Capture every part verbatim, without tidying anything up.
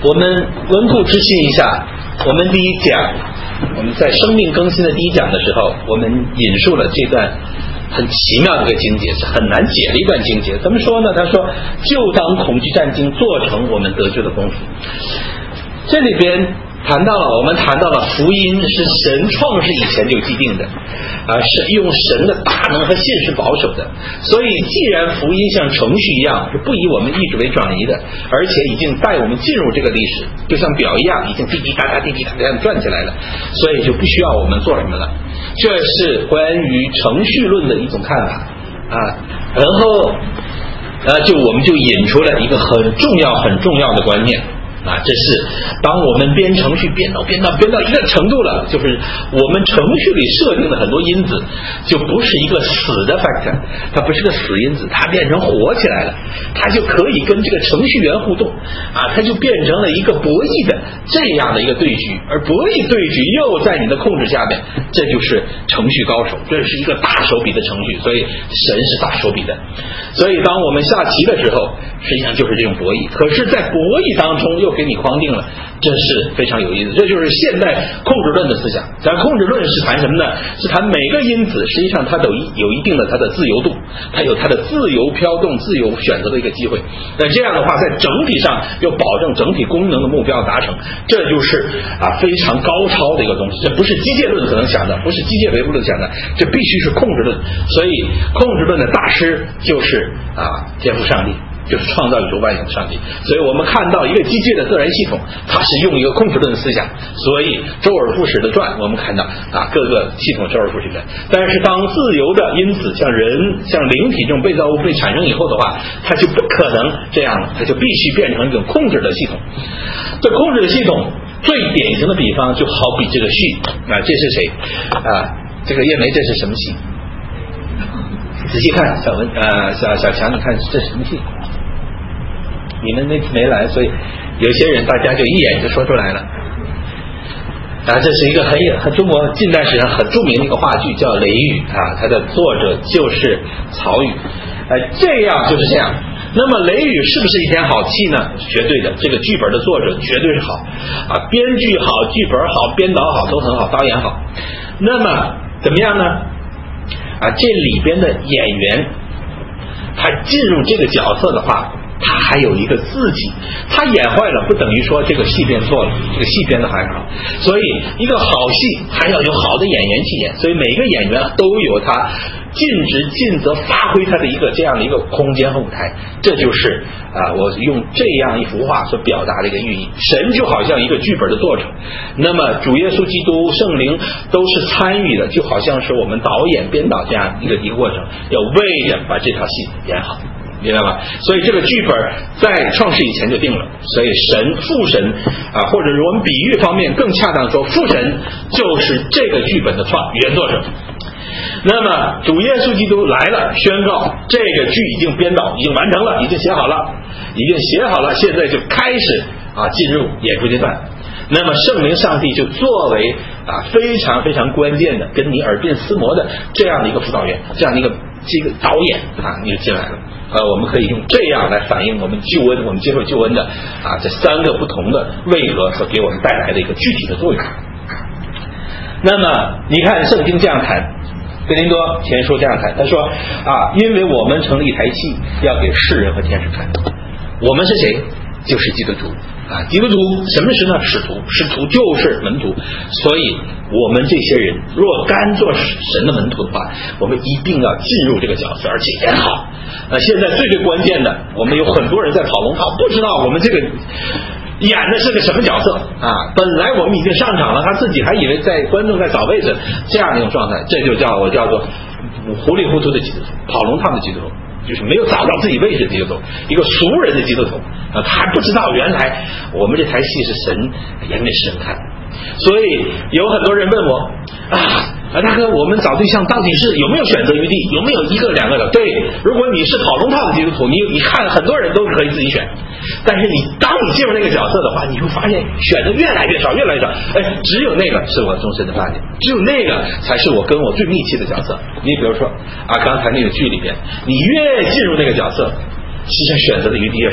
我们温故知新一下，我们第一讲，我们在生命更新的第一讲的时候，我们引述了这段很奇妙的一个经节，是很难解的一段经节。怎么说呢？他说：“就当恐惧战经做成我们得救的功夫。”这里边谈到了，我们谈到了福音是神创世以前就既定的，啊，是用神的大能和信实保守的。所以，既然福音像程序一样，是不以我们意志为转移的，而且已经带我们进入这个历史，就像表一样，已经滴滴答答、滴滴答答这样转起来了，所以就不需要我们做什么了。这是关于程序论的一种看法啊。然后，呃，就我们就引出了一个很重要、很重要的观念。啊，这是当我们编程序编到编到编到一个程度了，就是我们程序里设定的很多因子就不是一个死的 factor， 它不是个死因子，它变成活起来了，它就可以跟这个程序员互动啊，它就变成了一个博弈的这样的一个对局，而博弈对局又在你的控制下面，这就是程序高手，这是一个大手笔的程序，所以神是大手笔的。所以当我们下棋的时候，实际上就是这种博弈，可是在博弈当中又给你框定了，这是非常有意思。这就是现代控制论的思想。咱控制论是谈什么呢？是谈每个因子实际上它都有一定的它的自由度，它有它的自由飘动、自由选择的一个机会。那这样的话，在整体上又保证整体功能的目标达成，这就是啊非常高超的一个东西。这不是机械论可能想的，不是机械唯物论想的，这必须是控制论。所以控制论的大师就是啊天父上帝。就是创造宇宙万有的上帝，所以我们看到一个机械的自然系统，它是用一个控制论思想，所以周而复始的转，我们看到啊各个系统周而复始的。但是当自由的因子像人像灵体这种被造物被产生以后的话，它就不可能这样了，它就必须变成一种控制的系统。这控制的系统最典型的比方就好比这个序啊，这是谁啊？这个叶梅这是什么戏？仔细看，小文呃小小强，你看这是什么戏？你们那次没来，所以有些人大家就一眼就说出来了。啊，这是一个很很中国近代史上很著名的一个话剧，叫《雷雨》啊，它的作者就是曹禺。呃，这样就是这样。那么《雷雨》是不是一天好戏呢？绝对的，这个剧本的作者绝对是好啊，编剧好，剧本好，编导好，都很好，导演好。那么怎么样呢？啊，这里边的演员，他进入这个角色的话，他还有一个自己，他演坏了，不等于说这个戏编错了，这个戏编的还好。所以一个好戏还要有好的演员去演，所以每个演员都有他尽职尽责发挥他的一个这样的一个空间和舞台。这就是啊，我用这样一幅画所表达的一个寓意。神就好像一个剧本的作者，那么主耶稣基督、圣灵都是参与的，就好像是我们导演编导这样一个一个过程，要为着把这套戏演好。明白吧？所以这个剧本在创世以前就定了，所以神父神啊，或者是我们比喻方面更恰当说，父神就是这个剧本的创原作者。那么主耶稣基督来了，宣告这个剧已经编导，已经完成了，已经写好了，已经写好了，现在就开始啊进入演出阶段。那么圣灵上帝就作为啊非常非常关键的跟你耳鬓厮磨的这样的一个辅导员，这样的一个这个导演啊，你就进来了。呃，我们可以用这样来反映我们救恩，我们接受救恩的啊这三个不同的位格所给我们带来的一个具体的作用。那么你看圣经这样谈，哥林多前书这样谈，他说啊，因为我们成了一台戏，要给世人和天使看。我们是谁？就是基督徒啊！基督徒什么是呢？使徒，使徒就是门徒。所以我们这些人若甘做神的门徒的话，我们一定要进入这个角色，而且演好。呃，现在最最关键的，我们有很多人在跑龙套，不知道我们这个演的是个什么角色啊！本来我们已经上场了，他自己还以为在观众在找位置，这样的一种状态，这就叫我叫做糊里糊涂的基督徒，跑龙套的基督徒。就是没有找到自己位置的基督徒，一个俗人的基督徒啊，他还不知道原来我们这台戏是神演给世人看。所以有很多人问我啊，啊大哥，我们找对象到底是有没有选择余地，有没有一个两个的？对，如果你是跑龙套的基督徒，你你看很多人都是可以自己选，但是你当你进入那个角色的话，你会发现选的越来越少，越来越少。哎，只有那个是我终身的伴侣，只有那个才是我跟我最密切的角色。你比如说啊，刚才那个剧里边，你越进入那个角色，实际上选择的余地越少。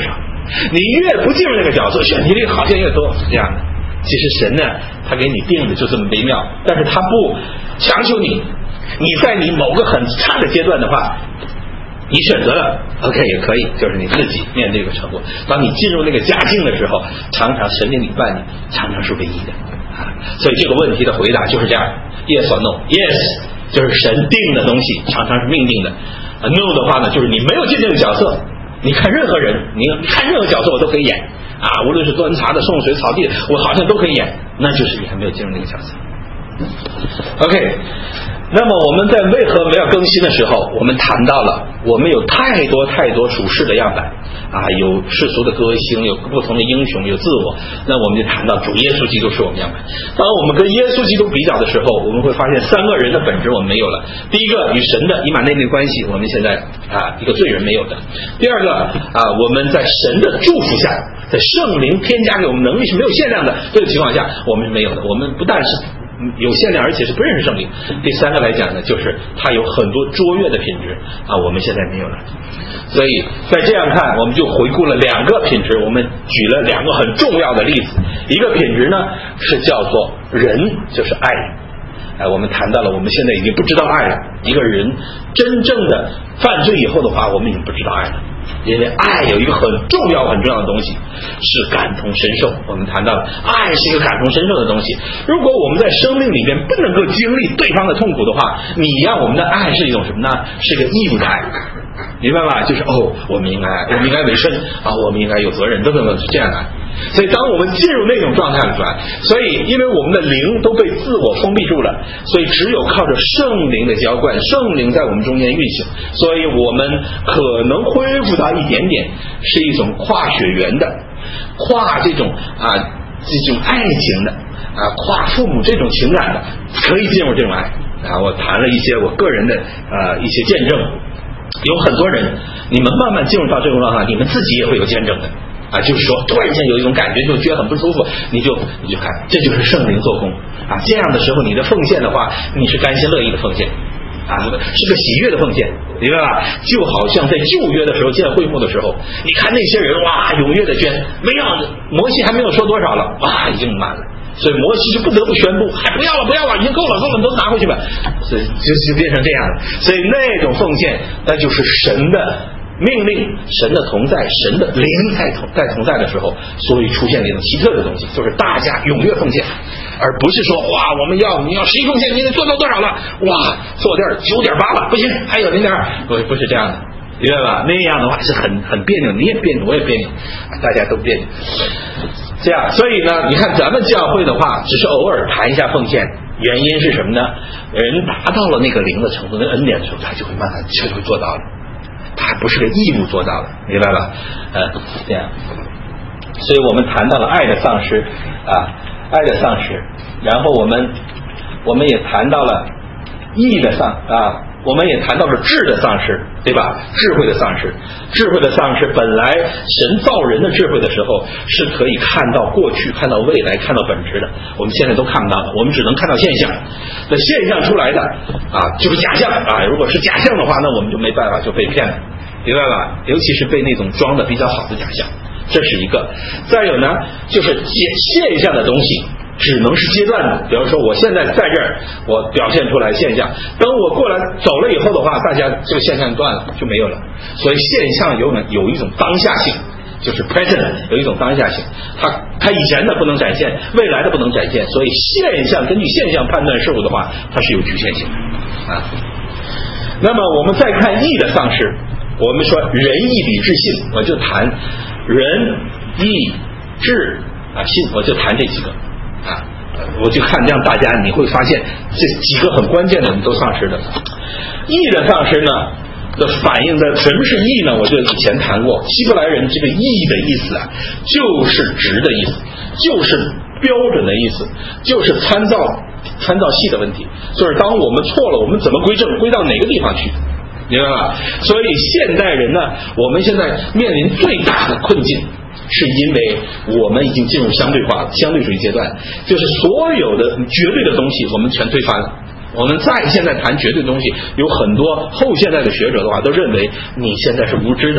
你越不进入那个角色，选题率好像越多，是这样的。其实神呢，他给你定的就这么微妙，但是他不强求你，你在你某个很差的阶段的话，你选择了 OK 也可以，就是你自己面对这个成果。当你进入那个佳境的时候，常常神灵里伴你，常常是唯一的啊。所以这个问题的回答就是这样 ，yes or no。yes 就是神定的东西，常常是命定的。啊 no 的话呢，就是你没有进这个角色。你看任何人，你看任何角色我都可以演啊，无论是端茶的、送水草地，我好像都可以演，那就是你还没有进入那个角色。OK。那么我们在为何没有更新的时候，我们谈到了我们有太多太多属世的样板啊，有世俗的歌星，有不同的英雄，有自我。那我们就谈到主耶稣基督是我们样板。当我们跟耶稣基督比较的时候，我们会发现三个人的本质我们没有了。第一个，与神的以马内利关系，我们现在啊一个罪人没有的。第二个啊，我们在神的祝福下，在圣灵添加给我们能力是没有限量的这个情况下，我们是没有的。我们不但是有限量，而且是不认识圣灵。第三个来讲呢，就是它有很多卓越的品质啊，我们现在没有了。所以在这样看，我们就回顾了两个品质，我们举了两个很重要的例子。一个品质呢是叫做人，就是爱。哎，我们谈到了，我们现在已经不知道爱了。一个人真正的犯罪以后的话，我们已经不知道爱了。因为爱有一个很重要很重要的东西是感同身受，我们谈到了爱是一个感同身受的东西。如果我们在生命里边不能够经历对方的痛苦的话，你让我们的爱是一种什么呢？是一个义务的爱，明白吧？就是哦，我们应该我们应该委身啊，我们应该有责任等等等，是这样的。所以当我们进入那种状态里来，所以因为我们的灵都被自我封闭住了，所以只有靠着圣灵的浇灌，圣灵在我们中间运行，所以我们可能恢复到一点点是一种跨血缘的，跨这种啊这种爱情的啊，跨父母这种情感的，可以进入这种爱啊。我谈了一些我个人的啊一些见证，有很多人你们慢慢进入到这种状态，你们自己也会有见证的啊，就是说突然间有一种感觉，就觉得很不舒服，你就你就看，这就是圣灵做工啊。这样的时候，你的奉献的话，你是甘心乐意的奉献啊，是个喜悦的奉献，明白吧？就好像在旧约的时候建会幕的时候，你看那些人哇，踊跃的捐，没有摩西还没有说多少了，哇，已经满了。所以摩西就不得不宣布，还不要了，不要了，已经够了，够了，都拿回去吧。所以就就变成这样了。所以那种奉献，那就是神的命令，神的同在，神的灵在同在同在的时候，所以出现了一种奇特的东西，就是大家踊跃奉献，而不是说哇，我们要你要十一奉献，你得做到多少了？哇，做点九点八了，不行，还有零点二，不不是这样的，明白吧？那样的话是很很别扭，你也别扭，我也别扭，大家都别扭。这样，所以呢，你看咱们教会的话，只是偶尔谈一下奉献，原因是什么呢？人达到了那个灵的程度、那个恩典的时候，他就会慢慢就会做到了。他还不是个义务做到的，明白吧？呃，这样，所以我们谈到了爱的丧失啊，爱的丧失，然后我们我们也谈到了义的丧啊，我们也谈到了智的丧失，对吧？智慧的丧失，智慧的丧失，本来神造人的智慧的时候是可以看到过去、看到未来、看到本质的，我们现在都看不到的，我们只能看到现象。那现象出来的啊，就是假象啊。如果是假象的话，那我们就没办法，就被骗了，明白吧？尤其是被那种装的比较好的假象，这是一个。再有呢，就是现象的东西只能是阶段的，比如说我现在在这儿，我表现出来现象，等我过来走了以后的话，大家这个现象断了就没有了。所以现象有有一种当下性，就是 present 有一种当下性，它它以前的不能展现，未来的不能展现，所以现象根据现象判断事物的话，它是有局限性的啊。那么我们再看义的丧失，我们说仁义礼智信，我就谈仁义智啊信，我就谈这几个啊，我就看这样大家你会发现这几个很关键的我们都丧失的。义的丧失呢的反映在什么是义呢？我就以前谈过，希伯来人这个义的意思啊，就是直的意思，就是标准的意思，就是参照参照系的问题，就是当我们错了，我们怎么归正，归到哪个地方去，明白吧？所以现代人呢，我们现在面临最大的困境，是因为我们已经进入相对化、相对主义阶段，就是所有的绝对的东西我们全推翻了。我们再现在谈绝对的东西，有很多后现代的学者的话都认为你现在是无知的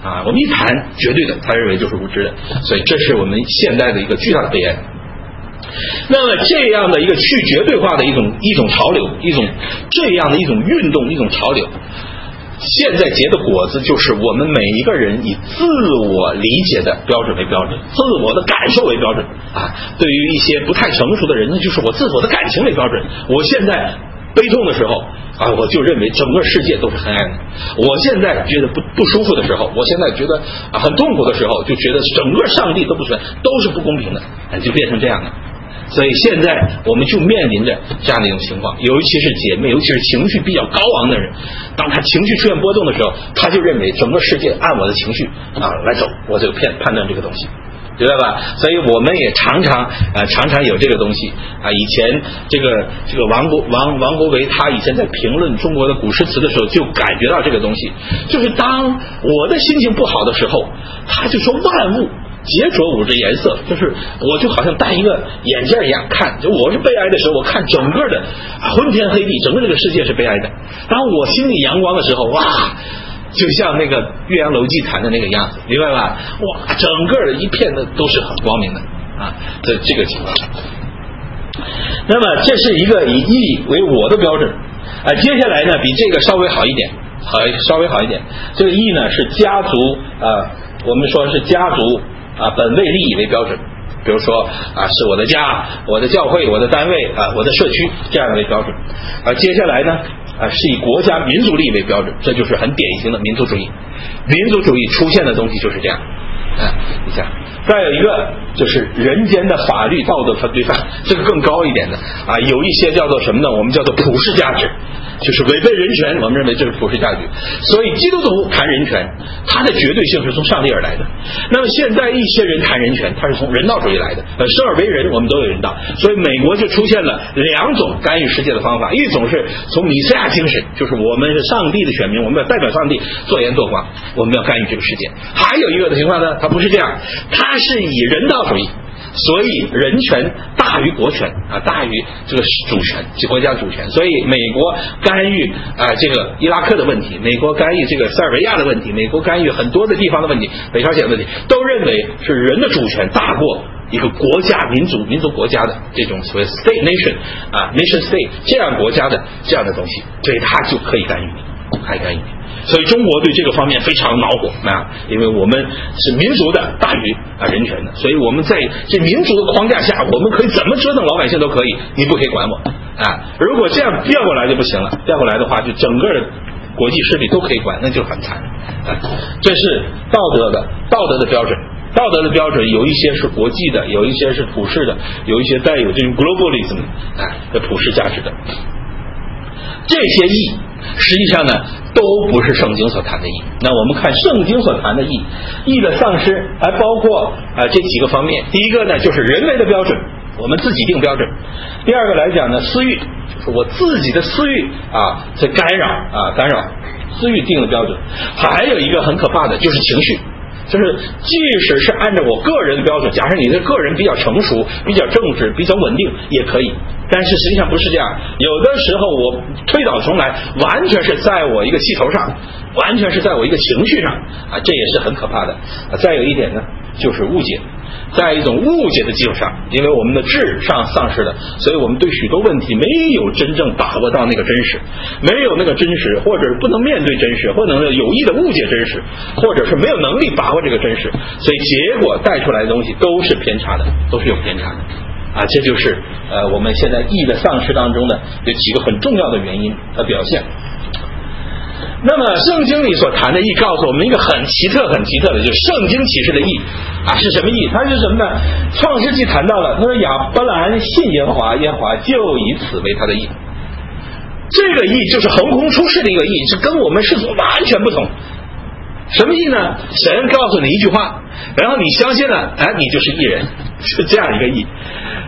啊，我们一谈绝对的，他认为就是无知的，所以这是我们现代的一个巨大的悲哀。那么这样的一个去绝对化的一种一种潮流，一种这样的一种运动，一种潮流，现在结的果子就是我们每一个人以自我理解的标准为标准，自我的感受为标准啊。对于一些不太成熟的人呢，就是我自我的感情为标准。我现在悲痛的时候啊，我就认为整个世界都是黑暗的。我现在觉得不不舒服的时候，我现在觉得啊很痛苦的时候，就觉得整个上帝都不存在，都是不公平的，就变成这样的。所以现在我们就面临着这样的一种情况，尤其是姐妹，尤其是情绪比较高昂的人，当他情绪出现波动的时候，他就认为整个世界按我的情绪啊来走，我就判判断这个东西，知道吧？所以我们也常常啊常常有这个东西啊。以前这个这个王国王王国维他以前在评论中国的古诗词的时候，就感觉到这个东西，就是当我的心情不好的时候，他就说万物皆着五之颜色，就是我就好像戴一个眼镜一样看，就我是悲哀的时候，我看整个的昏天黑地，整个这个世界是悲哀的。当我心里阳光的时候，哇，就像那个岳阳楼记谈的那个样子，明白吧？哇，整个的一片的都是很光明的啊，这这个情况。那么这是一个以义为我的标准啊。接下来呢，比这个稍微好一点，好稍微好一点。这个义呢是家族啊，我们说是家族啊本位利益为标准，比如说啊是我的家、我的教会、我的单位啊、我的社区这样的为标准。而接下来呢啊是以国家民族利益为标准，这就是很典型的民族主义。民族主义出现的东西就是这样。啊，你想，再有一个就是人间的法律道德和规范，这个更高一点的啊，有一些叫做什么呢？我们叫做普世价值，就是违背人权，我们认为这是普世价值。所以基督徒谈人权，它的绝对性是从上帝而来的。那么现在一些人谈人权，它是从人道主义来的。呃，生而为人，我们都有人道，所以美国就出现了两种干预世界的方法，一种是从弥赛亚精神，就是我们是上帝的选民，我们要代表上帝做盐做光，我们要干预这个世界。还有一个的情况呢，它不是这样，它是以人道主义，所以人权大于国权啊，大于这个主权，国家主权。所以美国干预啊、呃、这个伊拉克的问题，美国干预这个塞尔维亚的问题，美国干预很多的地方的问题，北朝鲜的问题，都认为是人的主权大过一个国家民族民族国家的这种所谓 state nation 啊 nation state 这样国家的这样的东西，所以它就可以干预你，可以干预你。所以中国对这个方面非常恼火啊，因为我们是民族的大于啊人权的，所以我们在这民族的框架下，我们可以怎么折腾老百姓都可以，你不可以管我啊。如果这样调过来就不行了，调过来的话，就整个的国际势力都可以管，那就很惨啊。这是道德的道德的标准。道德的标准有一些是国际的，有一些是普世的，有一些带有这种 globalism 啊的普世价值的。这些义实际上呢都不是圣经所谈的义。那我们看圣经所谈的义，义的丧失还包括啊这几个方面。第一个呢就是人为的标准，我们自己定标准。第二个来讲呢，私欲，就是我自己的私欲啊在干扰啊干扰私欲定的标准。还有一个很可怕的就是情绪，就是即使是按照我个人的标准，假设你的个人比较成熟、比较正直、比较稳定也可以，但是实际上不是这样。有的时候我推倒重来，完全是在我一个气头上，完全是在我一个情绪上啊，这也是很可怕的。啊，再有一点呢，就是误解，在一种误解的基础上，因为我们的智上丧失了，所以我们对许多问题没有真正把握到那个真实，没有那个真实，或者是不能面对真实，或者有意的误解真实，或者是没有能力把握这个真实，所以结果带出来的东西都是偏差的，都是有偏差的啊。这就是呃我们现在义的丧失当中的有几个很重要的原因和表现。那么圣经里所谈的义告诉我们一个很奇特很奇特的，就是圣经启示的义啊是什么义？它是什么呢？创世纪谈到了，他说亚伯兰信耶和华，耶和华就以此为他的义。这个义就是横空出世的一个义，是跟我们世俗完全不同。什么义呢？神告诉你一句话，然后你相信了，哎，你就是义人，是这样一个义。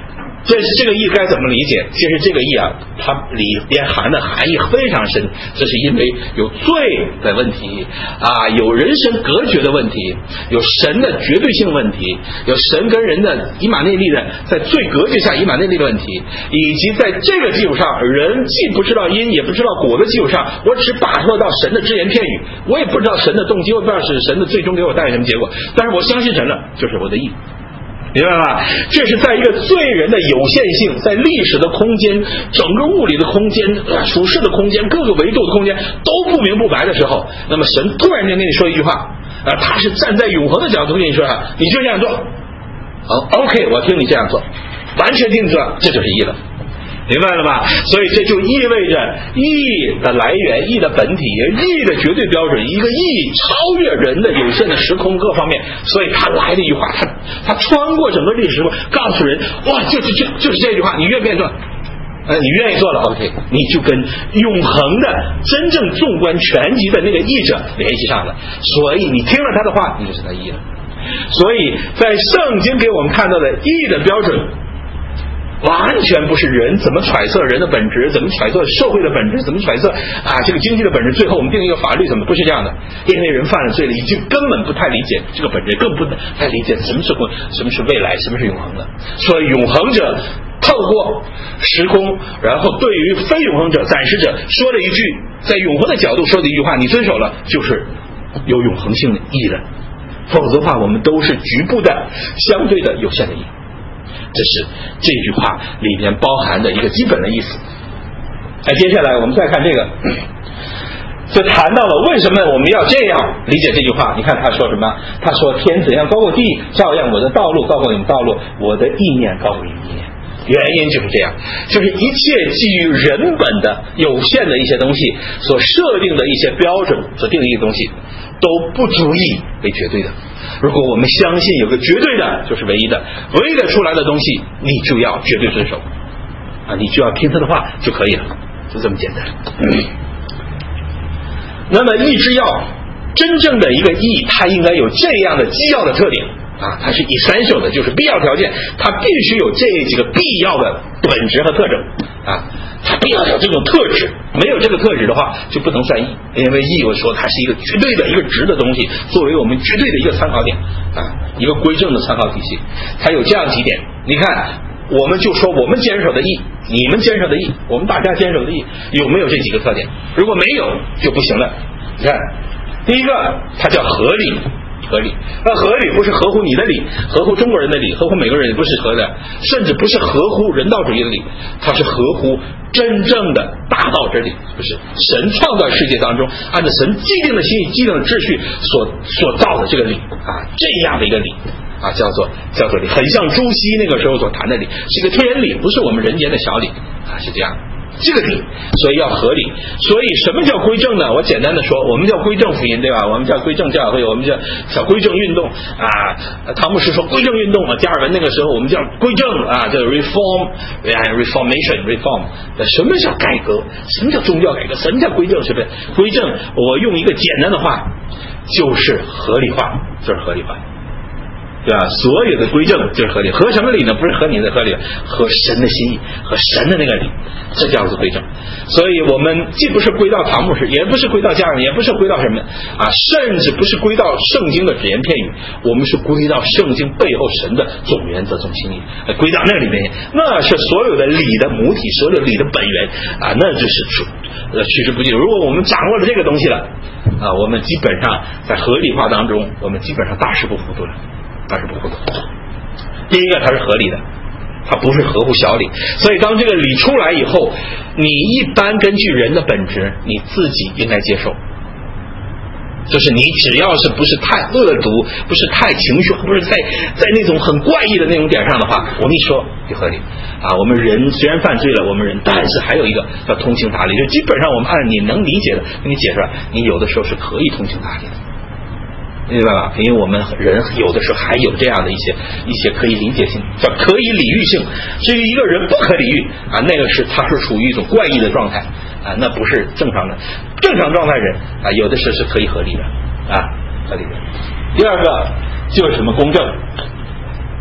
这这个义该怎么理解？其实这个义啊，它里边含的含义非常深。这是因为有罪的问题啊，有人神隔绝的问题，有神的绝对性问题，有神跟人的以马内利的在罪隔绝下以马内利的问题，以及在这个基础上，人既不知道因也不知道果的基础上，我只把握到神的只言片语，我也不知道神的动机，我不知道是神的最终给我带来什么结果，但是我相信神了，就是我的义。明白吧？这是在一个罪人的有限性，在历史的空间、整个物理的空间、处世的空间、各个维度的空间都不明不白的时候，那么神突然间跟你说一句话，啊，他是站在永恒的角度跟你说啊，你就这样做，哦 ，OK， 我听你这样做，完全听你说，这就是义了。明白了吧？所以这就意味着义的来源、义的本体、义的绝对标准，一个义超越人的有限的时空各方面。所以他来的一句话，他他穿过整个历史，告诉人，哇，就是就就是这句话，你愿不愿意做？呃，你愿意做了 ，OK， 你就跟永恒的、真正纵观全局的那个义者联系上了。所以你听了他的话，你就是他义了。所以在圣经给我们看到的义的标准，完全不是人怎么揣测人的本质，怎么揣测社会的本质，怎么揣测啊这个经济的本质，最后我们定一个法律，怎么不是这样的？因为人犯了罪了，已经根本不太理解这个本质，更不太理解什么是什么是未来，什么是永恒的。所以永恒者透过时空，然后对于非永恒者、暂时者说了一句，在永恒的角度说的一句话，你遵守了，就是有永恒性的义的，否则的话，我们都是局部的、相对的、有限的义。这是这句话里面包含的一个基本的意思。哎，接下来我们再看这个，就谈到了为什么我们要这样理解这句话。你看他说什么？他说天怎样高过地，照样我的道路高过你们道路，我的意念高过你们意念。原因就是这样，就是一切基于人本的有限的一些东西所设定的一些标准所定义的东西，都不足以为绝对的。如果我们相信有个绝对的就是唯一的，唯一的出来的东西，你就要绝对遵守啊，你就要听他的话就可以了，就这么简单。嗯、那么义之要，真正的一个义，它应该有这样的基要的特点啊，它是essential的，就是必要条件，它必须有这几个必要的本质和特征啊，它必要有这种特质，没有这个特质的话就不能算义，因为义我说它是一个绝对的一个值的东西，作为我们绝对的一个参考点啊，一个规正的参考体系，它有这样几点。你看，我们就说我们坚守的义，你们坚守的义，我们大家坚守的义有没有这几个特点？如果没有就不行了。你看，第一个它叫合理。合理，那合理不是合乎你的理，合乎中国人的理，合乎美国人也不是合的，甚至不是合乎人道主义的理，它是合乎真正的大道之理，就是神创造世界当中按照神既定的心意、既定的秩序所所造的这个理啊，这样的一个理啊，叫做叫做理，很像朱熹那个时候所谈的理，是一个天人理，不是我们人间的小理啊，是这样的。这个理，所以要合理。所以什么叫归正呢？我简单的说，我们叫归正福音，对吧？我们叫归正教会，我们叫叫归正运动啊。唐牧师说归正运动啊，加尔文那个时候我们叫归正啊，叫 reform reformation reform。什么叫改革？什么叫宗教改革？什么叫归正？是不是归正？我用一个简单的话，就是合理化，就是合理化。对吧？所有的归正就是合理，合什么理呢？不是合你的合理，合神的心意，合神的那个理，这叫做归正。所以我们既不是归到唐牧师，也不是归到家人，也不是归到什么啊，甚至不是归到圣经的只言片语，我们是归到圣经背后神的总原则、总心意，归到那里面，那是所有的理的母体，所有的理的本源啊，那就是呃趋之不尽。如果我们掌握了这个东西了啊，我们基本上在合理化当中，我们基本上大事不糊涂了。但是不糊涂。第一个，它是合理的，它不是合乎小理。所以当这个理出来以后，你一般根据人的本质，你自己应该接受。就是你只要是不是太恶毒，不是太情绪，不是在在那种很怪异的那种点上的话，我们一说就合理啊。我们人虽然犯罪了，我们人，但是还有一个叫通情达理，就基本上我们按你能理解的给你解出来，你有的时候是可以通情达理的。明白吧？因为我们人有的时候还有这样的一些一些可以理解性，叫可以理喻性。至于一个人不可理喻啊，那个是他是属于一种怪异的状态啊，那不是正常的。正常状态人啊，有的时候是可以合理的啊，合理的。第二个就是什么公正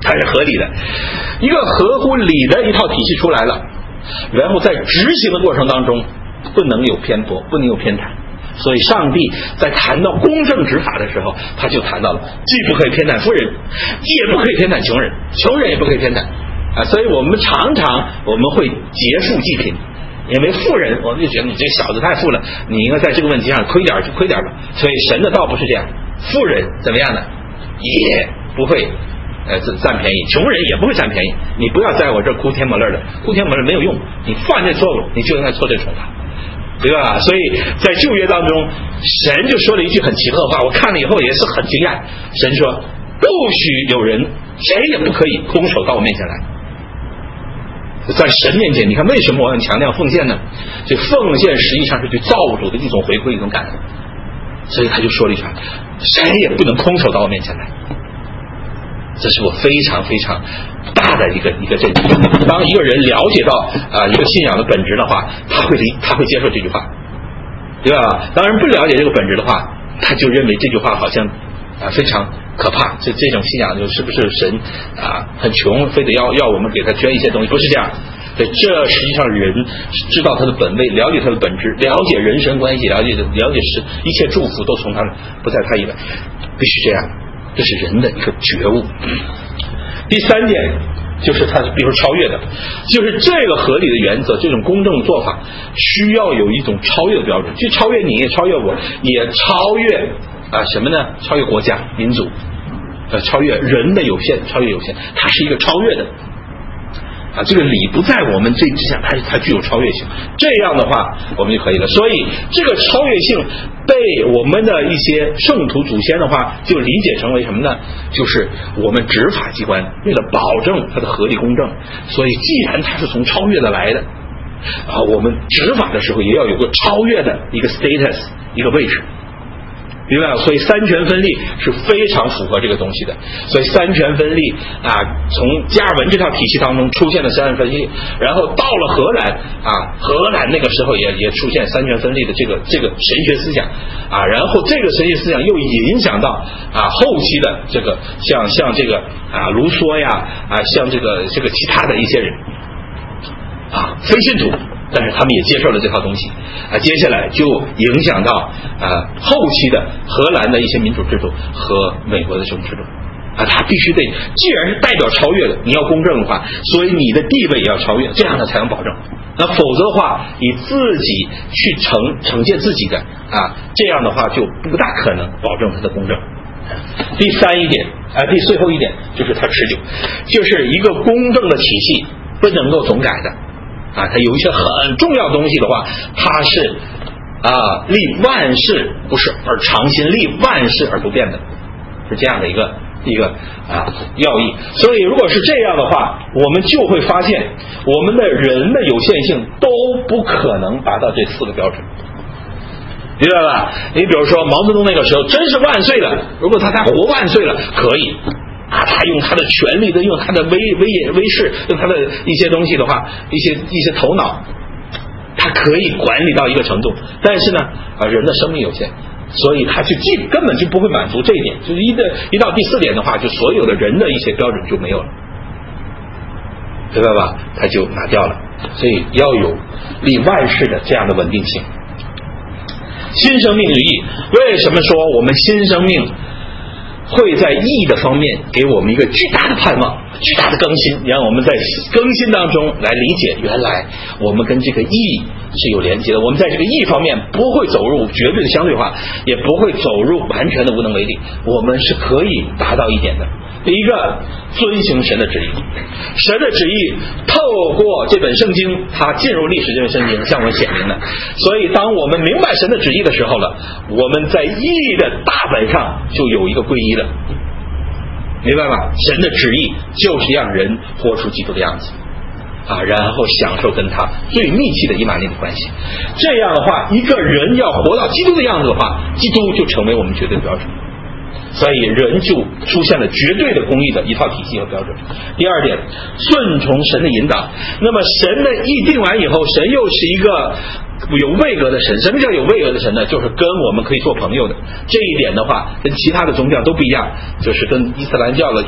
它是合理的。一个合乎理的一套体系出来了，然后在执行的过程当中不能有偏颇，不能有偏袒。所以上帝在谈到公正执法的时候，他就谈到了既不可以偏袒富人，也不可以偏袒穷人，穷人也不可以偏袒啊。所以我们常常我们会劫富济贫，因为富人我们就觉得你这小子太富了，你应该在这个问题上亏点就亏点吧。所以神的道不是这样，富人怎么样呢？也不会呃占便宜，穷人也不会占便宜。你不要在我这哭天抹泪的，哭天抹泪没有用，你犯这错误你就应该受这惩罚，对吧？所以在旧约当中，神就说了一句很奇特的话，我看了以后也是很惊讶。神说不许有人，谁也不可以空手到我面前来。在神面前，你看为什么我很强调奉献呢？这奉献实际上是对造物主的一种回馈，一种感恩。所以他就说了一句话，谁也不能空手到我面前来。这是我非常非常大的一个一个震惊。当一个人了解到啊、呃、一个信仰的本质的话，他会他会接受这句话，对吧？当然不了解这个本质的话，他就认为这句话好像啊、呃、非常可怕，这这种信仰就是不是神啊、呃、很穷，非得要要我们给他捐一些东西，不是这样。对，这实际上人知道他的本位，了解他的本质，了解人神关系，了解了解是一切祝福都从他不在他以外，必须这样。这是人的一个觉悟。第三点就是他比如超越的，就是这个合理的原则，这种公正的做法需要有一种超越的标准，去超越你，也超越我，也超越啊什么呢？超越国家民族，呃，超越人的有限，超越有限，它是一个超越的啊，这个理不在我们这之下，它它具有超越性。这样的话，我们就可以了。所以这个超越性被我们的一些圣徒祖先的话，就理解成为什么呢？就是我们执法机关为了保证它的合理公正，所以既然它是从超越的来的啊，我们执法的时候也要有个超越的一个 status， 一个位置。明白了，所以三权分立是非常符合这个东西的。所以三权分立啊，从加尔文这套体系当中出现了三权分立，然后到了荷兰啊，荷兰那个时候也也出现三权分立的这个这个神学思想啊，然后这个神学思想又影响到啊后期的这个像像这个啊卢梭呀啊，像这个这个其他的一些人啊非信徒。但是他们也接受了这套东西啊，接下来就影响到啊后期的荷兰的一些民主制度和美国的这种制度啊，他必须得，既然是代表超越的，你要公正的话，所以你的地位也要超越，这样呢才能保证。那否则的话，你自己去惩惩戒自己的啊，这样的话就不大可能保证它的公正。第三一点啊，第最后一点就是它持久，就是一个公正的体系不能够总改的。啊，它有一些很重要的东西的话，它是啊立万事不是而常新，立万事而不变的，是这样的一个一个啊要义。所以如果是这样的话，我们就会发现我们的人的有限性都不可能达到这四个标准，明白吧？你比如说毛泽东那个时候真是万岁了，如果他还活万岁了，可以。啊，他用他的权力的，用他的威威威势，用他的一些东西的话，一些一些头脑，他可以管理到一个程度。但是呢，啊，人的生命有限，所以他就既根本就不会满足这一点。就是一的一到第四点的话，就所有的人的一些标准就没有了，明白吧？他就拿掉了。所以要有立万事的这样的稳定性。新生命之意，为什么说我们新生命会在义的方面给我们一个巨大的盼望，巨大的更新，让我们在更新当中来理解，原来我们跟这个义是有连接的。我们在这个义方面不会走入绝对的相对化，也不会走入完全的无能为力，我们是可以达到一点的。第一个，遵行神的旨意，神的旨意透过这本圣经，它进入历史这本圣经向我们显明的。所以当我们明白神的旨意的时候了，我们在义的大本上就有一个归一了，明白吗？神的旨意就是让人活出基督的样子啊，然后享受跟他最密切的以马内的关系。这样的话，一个人要活到基督的样子的话，基督就成为我们绝对的标准。所以人就出现了绝对的公义的一套体系和标准。第二点，顺从神的引导。那么神的意定完以后，神又是一个有位格的神。什么叫有位格的神呢？就是跟我们可以做朋友的。这一点的话跟其他的宗教都不一样，就是跟伊斯兰教的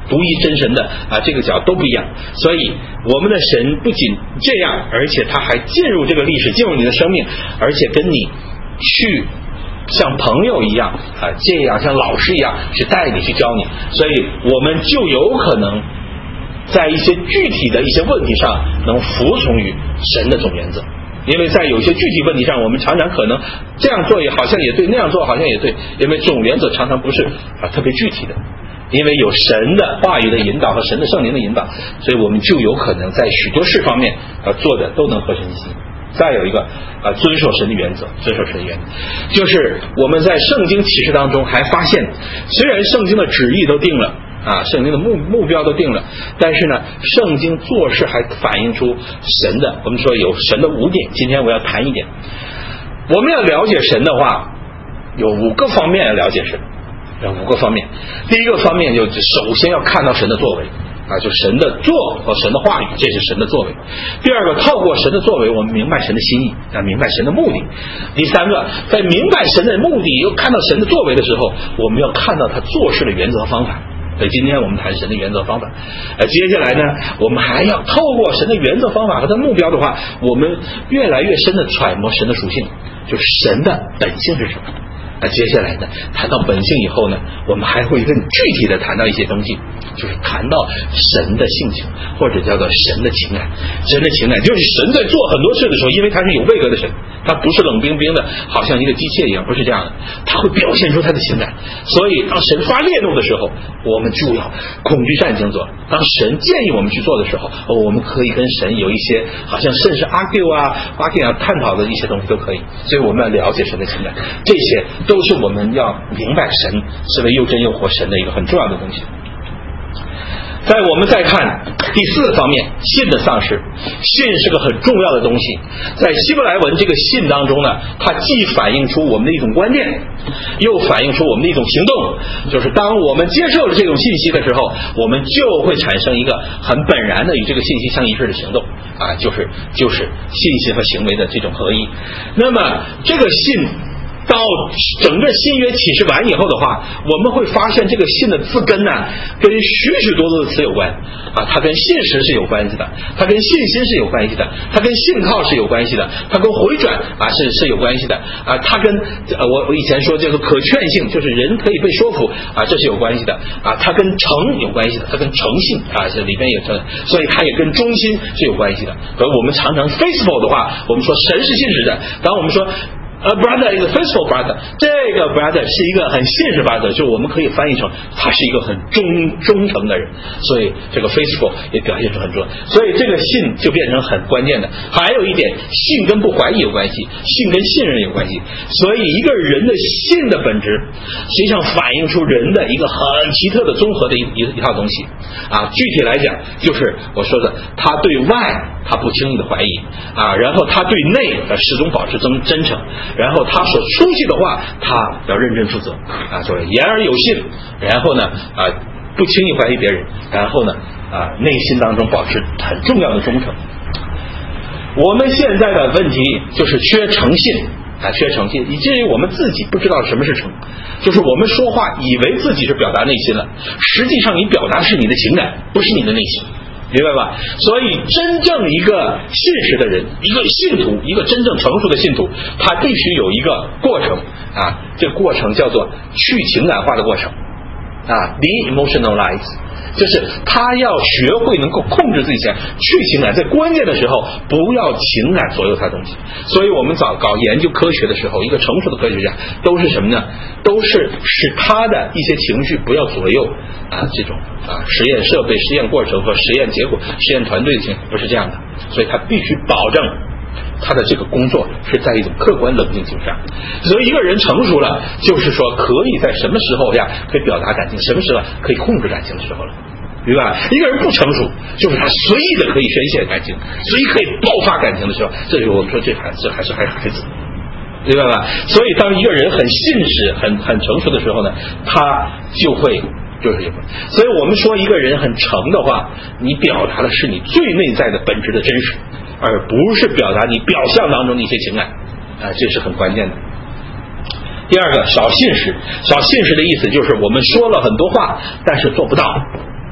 独一真神的啊这个角都不一样。所以我们的神不仅这样，而且他还进入这个历史，进入你的生命，而且跟你去像朋友一样啊，这样像老师一样去带你去教你。所以我们就有可能在一些具体的一些问题上能服从于神的总原则。因为在有些具体问题上，我们常常可能这样做也好像也对，那样做好像也对，因为总原则常常不是啊特别具体的，因为有神的话语的引导和神的圣灵的引导，所以我们就有可能在许多事方面啊做的都能合神心。再有一个啊，遵守神的原则，遵守神的原则，就是我们在圣经启示当中还发现，虽然圣经的旨意都定了啊，圣经的目目标都定了，但是呢，圣经做事还反映出神的，我们说有神的五点。今天我要谈一点，我们要了解神的话，有五个方面要了解神，有五个方面。第一个方面就首先要看到神的作为。啊，就神的做和神的话语，这是神的作为。第二个，透过神的作为，我们明白神的心意，啊，明白神的目的。第三个，在明白神的目的又看到神的作为的时候，我们要看到他做事的原则和方法。所以今天我们谈神的原则方法。呃，接下来呢，我们还要透过神的原则方法和他目标的话，我们越来越深的揣摩神的属性，就是神的本性是什么。那接下来呢，谈到本性以后呢，我们还会更具体的谈到一些东西，就是谈到神的性情，或者叫做神的情感。神的情感就是神在做很多事的时候，因为他是有位格的神，他不是冷冰冰的好像一个机械一样，不是这样的，他会表现出他的情感。所以当神发烈怒的时候，我们就要恐惧战星座。当神建议我们去做的时候，我们可以跟神有一些好像甚至 argue 啊 argue 啊探讨的一些东西都可以。所以我们要了解神的情感，这些都是我们要明白神是为又真又活神的一个很重要的东西。在我们再看第四个方面，信的丧失。信是个很重要的东西，在希伯来文这个信当中呢，它既反映出我们的一种观念，又反映出我们的一种行动。就是当我们接受了这种信息的时候，我们就会产生一个很本然的与这个信息相一致的行动啊，就是就是信息和行为的这种合一。那么这个信到整个新约启示完以后的话，我们会发现这个信的字根呢，跟许许多多的词有关啊，它跟信实是有关系的，它跟信心是有关系的，它跟信靠是有关系的，它跟回转啊是是有关系的啊，它跟呃我我以前说这个可劝性，就是人可以被说服啊，这是有关系的啊，它跟诚有关系的，它跟诚信啊这里边有诚，所以它也跟忠心是有关系的。而我们常常 faithful 的话，我们说神是信实的，当我们说A brother is a faithful brother， 这个 brother 是一个很信实 brother， 就我们可以翻译成他是一个很忠忠诚的人，所以这个 faithful 也表现出很重要，所以这个信就变成很关键的。还有一点，信跟不怀疑有关系，信跟信任有关系，所以一个人的信的本质实际上反映出人的一个很奇特的综合的一一一套东西啊。具体来讲，就是我说的，他对外他不轻易的怀疑啊，然后他对内他始终保持真真诚。然后他所出去的话，他要认真负责啊，所谓言而有信。然后呢，啊，不轻易怀疑别人。然后呢，啊，内心当中保持很重要的忠诚。我们现在的问题就是缺诚信啊，缺诚信，以至于我们自己不知道什么是诚，就是我们说话以为自己是表达内心了，实际上你表达的是你的情感，不是你的内心。明白吧？所以真正一个信实的人，一个信徒，一个真正成熟的信徒，他必须有一个过程啊，这个过程叫做去情感化的过程啊 ，de-emotionalize， 就是他要学会能够控制自己情感，去情感，在关键的时候不要情感左右他的东西。所以我们早搞研究科学的时候，一个成熟的科学家都是什么呢？都是使他的一些情绪不要左右啊这种啊实验设备、实验过程和实验结果、实验团队的情况，不是这样的。所以他必须保证他的这个工作是在一种客观冷静性上。所以一个人成熟了，就是说可以在什么时候呀可以表达感情，什么时候可以控制感情的时候了。明白？一个人不成熟，就是他随意的可以宣泄感情，随意可以爆发感情的时候，这就我们说这孩子还是还是孩子。明白吧？所以当一个人很信实、很很成熟的时候呢，他就会就是这个。所以我们说一个人很诚的话，你表达的是你最内在的本质的真实，而不是表达你表象当中的一些情感啊，这是很关键的。第二个，少信实。少信实的意思就是我们说了很多话，但是做不到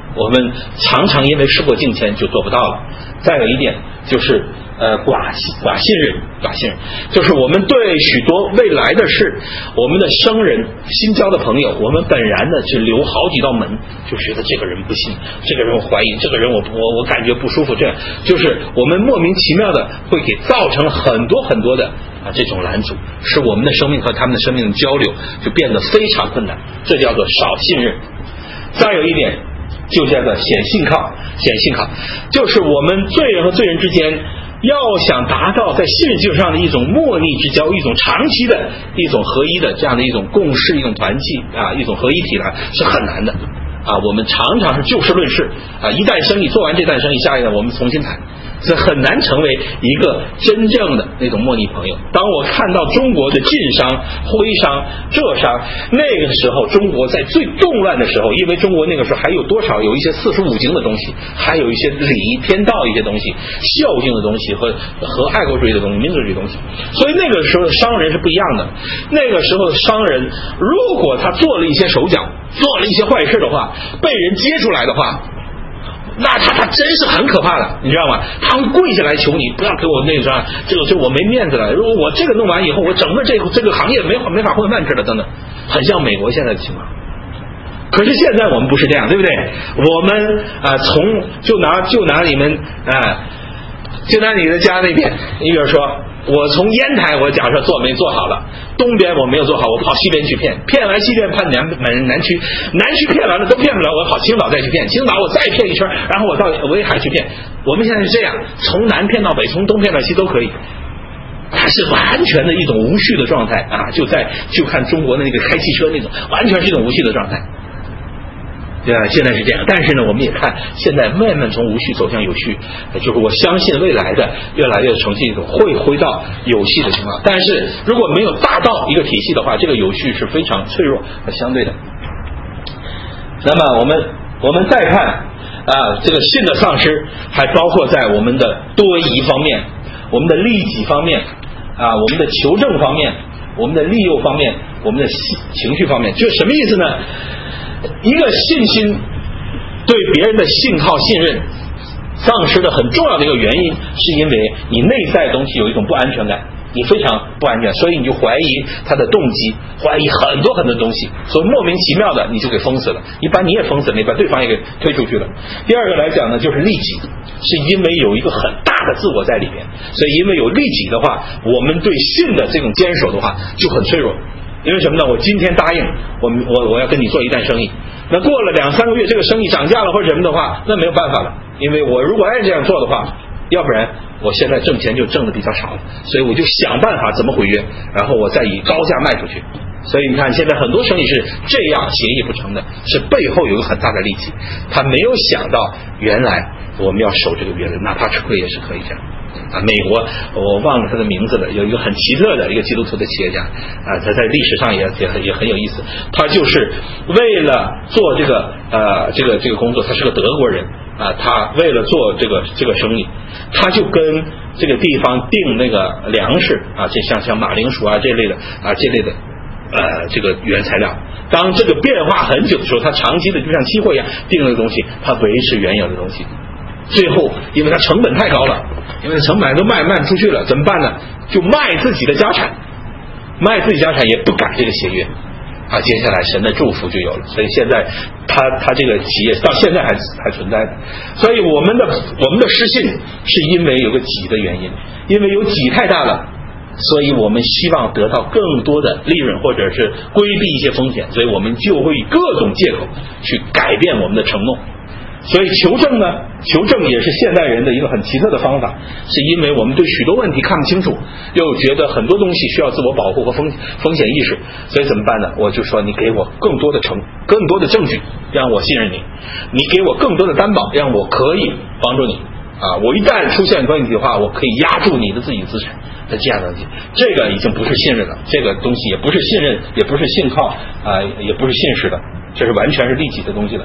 我们常常因为事过境迁就做不到了。再有一点就是呃寡寡信任，寡信任就是我们对许多未来的事，我们的生人新交的朋友，我们本然的去留好几道门，就觉得这个人不信，这个人我怀疑，这个人我我我感觉不舒服，这样就是我们莫名其妙的会给造成很多很多的啊这种拦阻，使我们的生命和他们的生命的交流就变得非常困难，这叫做少信任。再有一点就叫做显信靠，显信靠就是我们罪人和罪人之间要想达到在信任基础上的一种莫逆之交，一种长期的一种合一的这样的一种共识，一种团契啊，一种合一体呢，是很难的啊。我们常常是就事论事啊，一旦生意做完这单生意，下一单我们重新谈，所以很难成为一个真正的那种莫逆朋友。当我看到中国的晋商、徽商、浙商，那个时候中国在最动乱的时候，因为中国那个时候还有多少有一些四书五经的东西，还有一些礼仪天道一些东西，孝敬的东西和和爱国主义的东西、民族主义的东西，所以那个时候商人是不一样的。那个时候的商人，如果他做了一些手脚，做了一些坏事的话，被人揭出来的话，那他他真是很可怕的，你知道吗？他会跪下来求你不要给我那个啥，这个就我没面子了。如果我这个弄完以后，我整个这个这个行业没法没法混饭吃了，等等，很像美国现在的情况。可是现在我们不是这样，对不对？我们啊、呃，从就拿就拿你们啊、呃，就拿你的家那边，你比如说，我从烟台，我假设做没做好了，东边我没有做好，我跑西边去骗，骗完西边判南南南区，南区骗完了都骗不了，我跑青岛再去骗，青岛我再骗一圈，然后我到威海去骗。我们现在是这样，从南骗到北，从东骗到西都可以。它是完全的一种无序的状态啊！就在就看中国的那个开汽车那种，完全是一种无序的状态。对啊，现在是这样，但是呢，我们也看现在慢慢从无序走向有序，就是我相信未来的越来越呈现一种会回到有序的情况。但是如果没有大到一个体系的话，这个有序是非常脆弱和相对的。那么我们我们再看啊，这个信的丧失还包括在我们的多疑方面，我们的利己方面啊，我们的求证方面，我们的利诱方面，我们的情绪方面，就是什么意思呢？一个信心对别人的信靠信任丧失的很重要的一个原因，是因为你内在的东西有一种不安全感，你非常不安全，所以你就怀疑他的动机，怀疑很多很多东西，所以莫名其妙的你就给封死了，一般你也封死了，你把对方也给推出去了。第二个来讲呢，就是利己，是因为有一个很大的自我在里边，所以因为有利己的话，我们对信的这种坚守的话就很脆弱。因为什么呢？我今天答应我我我要跟你做一单生意，那过了两三个月这个生意涨价了或者什么的话，那没有办法了，因为我如果爱这样做的话，要不然我现在挣钱就挣的比较少了，所以我就想办法怎么毁约，然后我再以高价卖出去。所以你看现在很多生意是这样协议不成的，是背后有一个很大的利己，他没有想到原来我们要守这个约的，哪怕吃亏也是可以这样啊。美国我忘了他的名字了，有一个很奇特的一个基督徒的企业家啊，他在历史上也也很也很有意思，他就是为了做这个呃这个这个工作，他是个德国人啊，他为了做这个这个生意，他就跟这个地方订那个粮食啊，这像像马铃薯啊这类的啊这类的呃这个原材料，当这个变化很久的时候，他长期的就像期货一样订了东西，他维持原有的东西。最后因为它成本太高了，因为成本都卖卖不出去了，怎么办呢？就卖自己的家产，卖自己家产也不改这个协约啊。接下来神的祝福就有了，所以现在他他这个企业到现在还还存在的。所以我们的我们的失信是因为有个己的原因，因为有己太大了，所以我们希望得到更多的利润或者是规避一些风险，所以我们就会以各种借口去改变我们的承诺。所以求证呢，求证也是现代人的一个很奇特的方法，是因为我们对许多问题看不清楚，又觉得很多东西需要自我保护和风风险意识，所以怎么办呢？我就说你给我更多的证更多的证据让我信任你，你给我更多的担保让我可以帮助你啊！我一旦出现问题的话，我可以压住你的自己资产的这样的东西，这个已经不是信任了，这个东西也不是信任，也不是信靠啊，也不是信实的，这是完全是利己的东西了。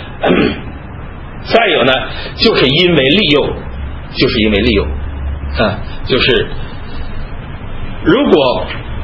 再有呢，就是因为利诱，就是因为利诱，啊，就是如果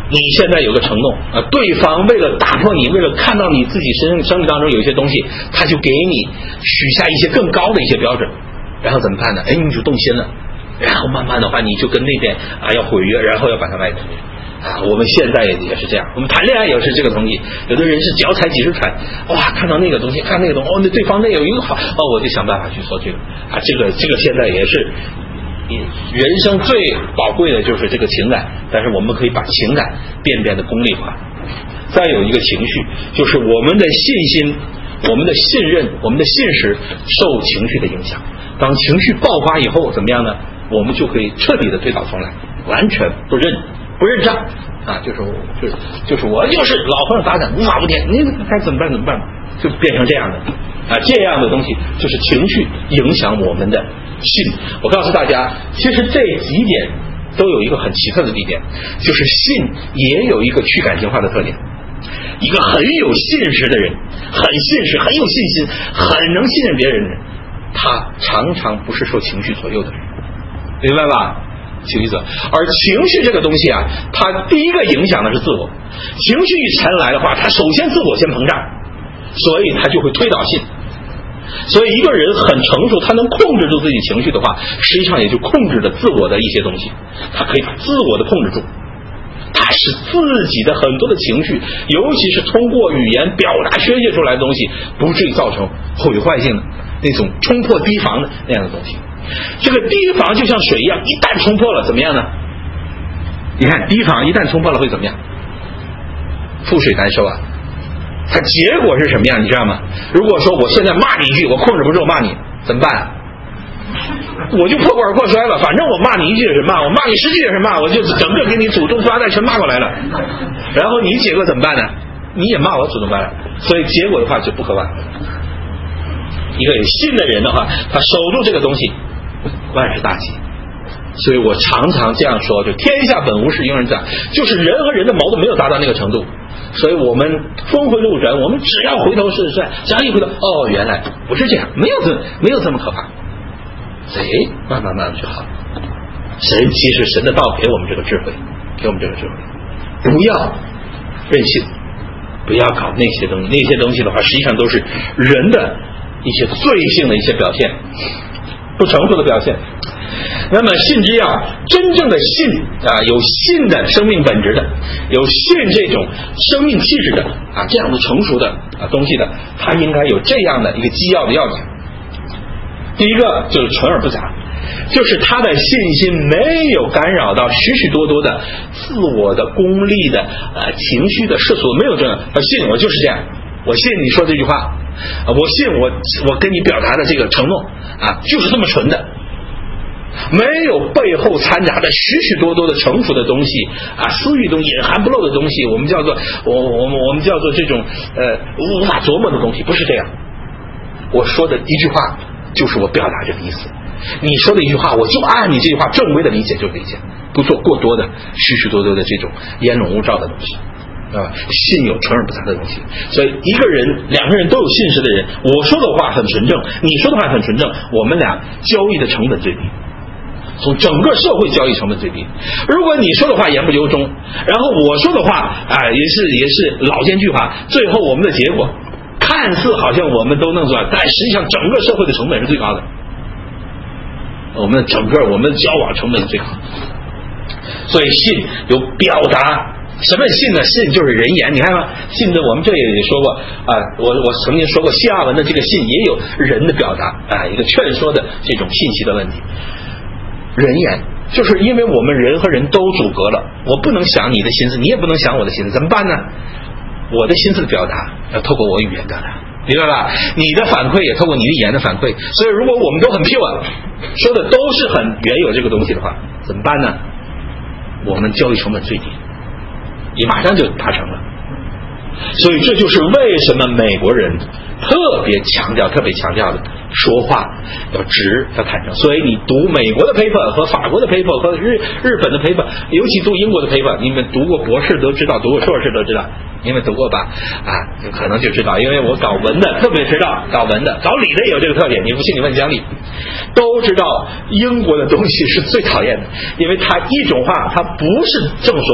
你现在有个承诺啊，对方为了打破你，为了看到你自己生生命当中有一些东西，他就给你许下一些更高的一些标准，然后怎么办呢？哎，你就动心了，然后慢慢的话，你就跟那边啊要毁约，然后要把它卖出去。啊，我们现在也也是这样，我们谈恋爱也是这个东西。有的人是脚踩几十船，哇，看到那个东西，看那个东西，哦，那对方那有一个好，哦，我就想办法去做这个啊，这个这个现在也是人生最宝贵的就是这个情感，但是我们可以把情感变变的功利化。再有一个情绪，就是我们的信心、我们的信任、我们的信实受情绪的影响。当情绪爆发以后，怎么样呢？我们就可以彻底的推倒重来，完全不认。不认账啊，就是就是就是我就是老和尚打伞，无法无天，你该怎么办怎么办，就变成这样的啊，这样的东西就是情绪影响我们的信。我告诉大家，其实这几点都有一个很奇特的地点，就是信也有一个去感情化的特点。一个很有信实的人，很信实，很有信心，很能信任别人的人，他常常不是受情绪左右的人，明白吧？情绪者，而情绪这个东西啊，它第一个影响的是自我。情绪一缠来的话，它首先自我先膨胀，所以它就会推倒信。所以一个人很成熟，他能控制住自己情绪的话，实际上也就控制了自我的一些东西，他可以把自我的控制住。他使自己的很多的情绪，尤其是通过语言表达宣泄出来的东西，不至于造成毁坏性的那种冲破堤防的那样的东西。这个堤防就像水一样，一旦冲破了怎么样呢？你看堤防一旦冲破了会怎么样？覆水难收啊！它结果是什么样你知道吗？如果说我现在骂你一句，我控制不住骂你怎么办？我就破罐破摔了，反正我骂你一句也是骂，我骂你十句也是骂，我就整个给你祖宗八代全骂过来了。然后你结果怎么办呢？你也骂我祖宗八代，所以结果的话就不可挽回。一个有信的人的话，他守住这个东西，万事大吉。所以我常常这样说，就天下本无事，庸人自扰，就是人和人的矛盾没有达到那个程度。所以我们峰回路转，我们只要回头是岸，只要一回头，哦，原来不是这样，没有这没有这么可怕。所以慢慢慢慢就好了。神其实神的道给我们这个智慧，给我们这个智慧，不要任性，不要搞那些东西，那些东西的话，实际上都是人的一些罪性的一些表现，不成熟的表现。那么信之要，真正的信啊，有信的生命本质的，有信这种生命气质的啊，这样的成熟的啊东西的，它应该有这样的一个基要的要点。第一个就是纯而不杂，就是他的信心没有干扰到许许多多的自我的功利的呃情绪的世俗，没有这样。他信我就是这样，我信你说这句话，我信我我跟你表达的这个承诺啊，就是这么纯的。没有背后掺杂的许许多多的城府的东西啊，私欲中隐含不露的东西，我们叫做我我们我们叫做这种呃无法琢磨的东西，不是这样。我说的一句话就是我表达这个意思，你说的一句话我就按你这句话正规的理解就理解，不做过多的许许多多的这种烟笼雾罩的东西啊，信有纯而不杂的东西。所以一个人两个人都有信实的人，我说的话很纯正，你说的话很纯正，我们俩交易的成本最低，从整个社会交易成本最低。如果你说的话言不由衷，然后我说的话啊、呃、也是也是老奸巨猾，最后我们的结果看似好像我们都弄出来，但实际上整个社会的成本是最高的，我们整个我们的交往成本是最高的。所以信有表达，什么信呢？信就是人言，你看吗？信的我们这也也说过啊，我我曾经说过希腊文的这个信也有人的表达啊，一个劝说的这种信息的问题。人言就是因为我们人和人都阻隔了，我不能想你的心思，你也不能想我的心思，怎么办呢？我的心思的表达要透过我语言表达，明白吧？你的反馈也透过你的语言的反馈。所以如果我们都很 pure， 说的都是很原有这个东西的话，怎么办呢？我们交易成本最低，你马上就达成了。所以这就是为什么美国人特别强调特别强调的说话要直要坦诚。所以你读美国的 paper 和法国的 paper 和日日本的 paper， 尤其读英国的 paper， 你们读过博士都知道，读过硕士都知道，因为读过吧啊，可能就知道，因为我搞文的特别知道，搞文的搞理的也有这个特点，你不信你问江理，都知道英国的东西是最讨厌的，因为它一种话它不是正说，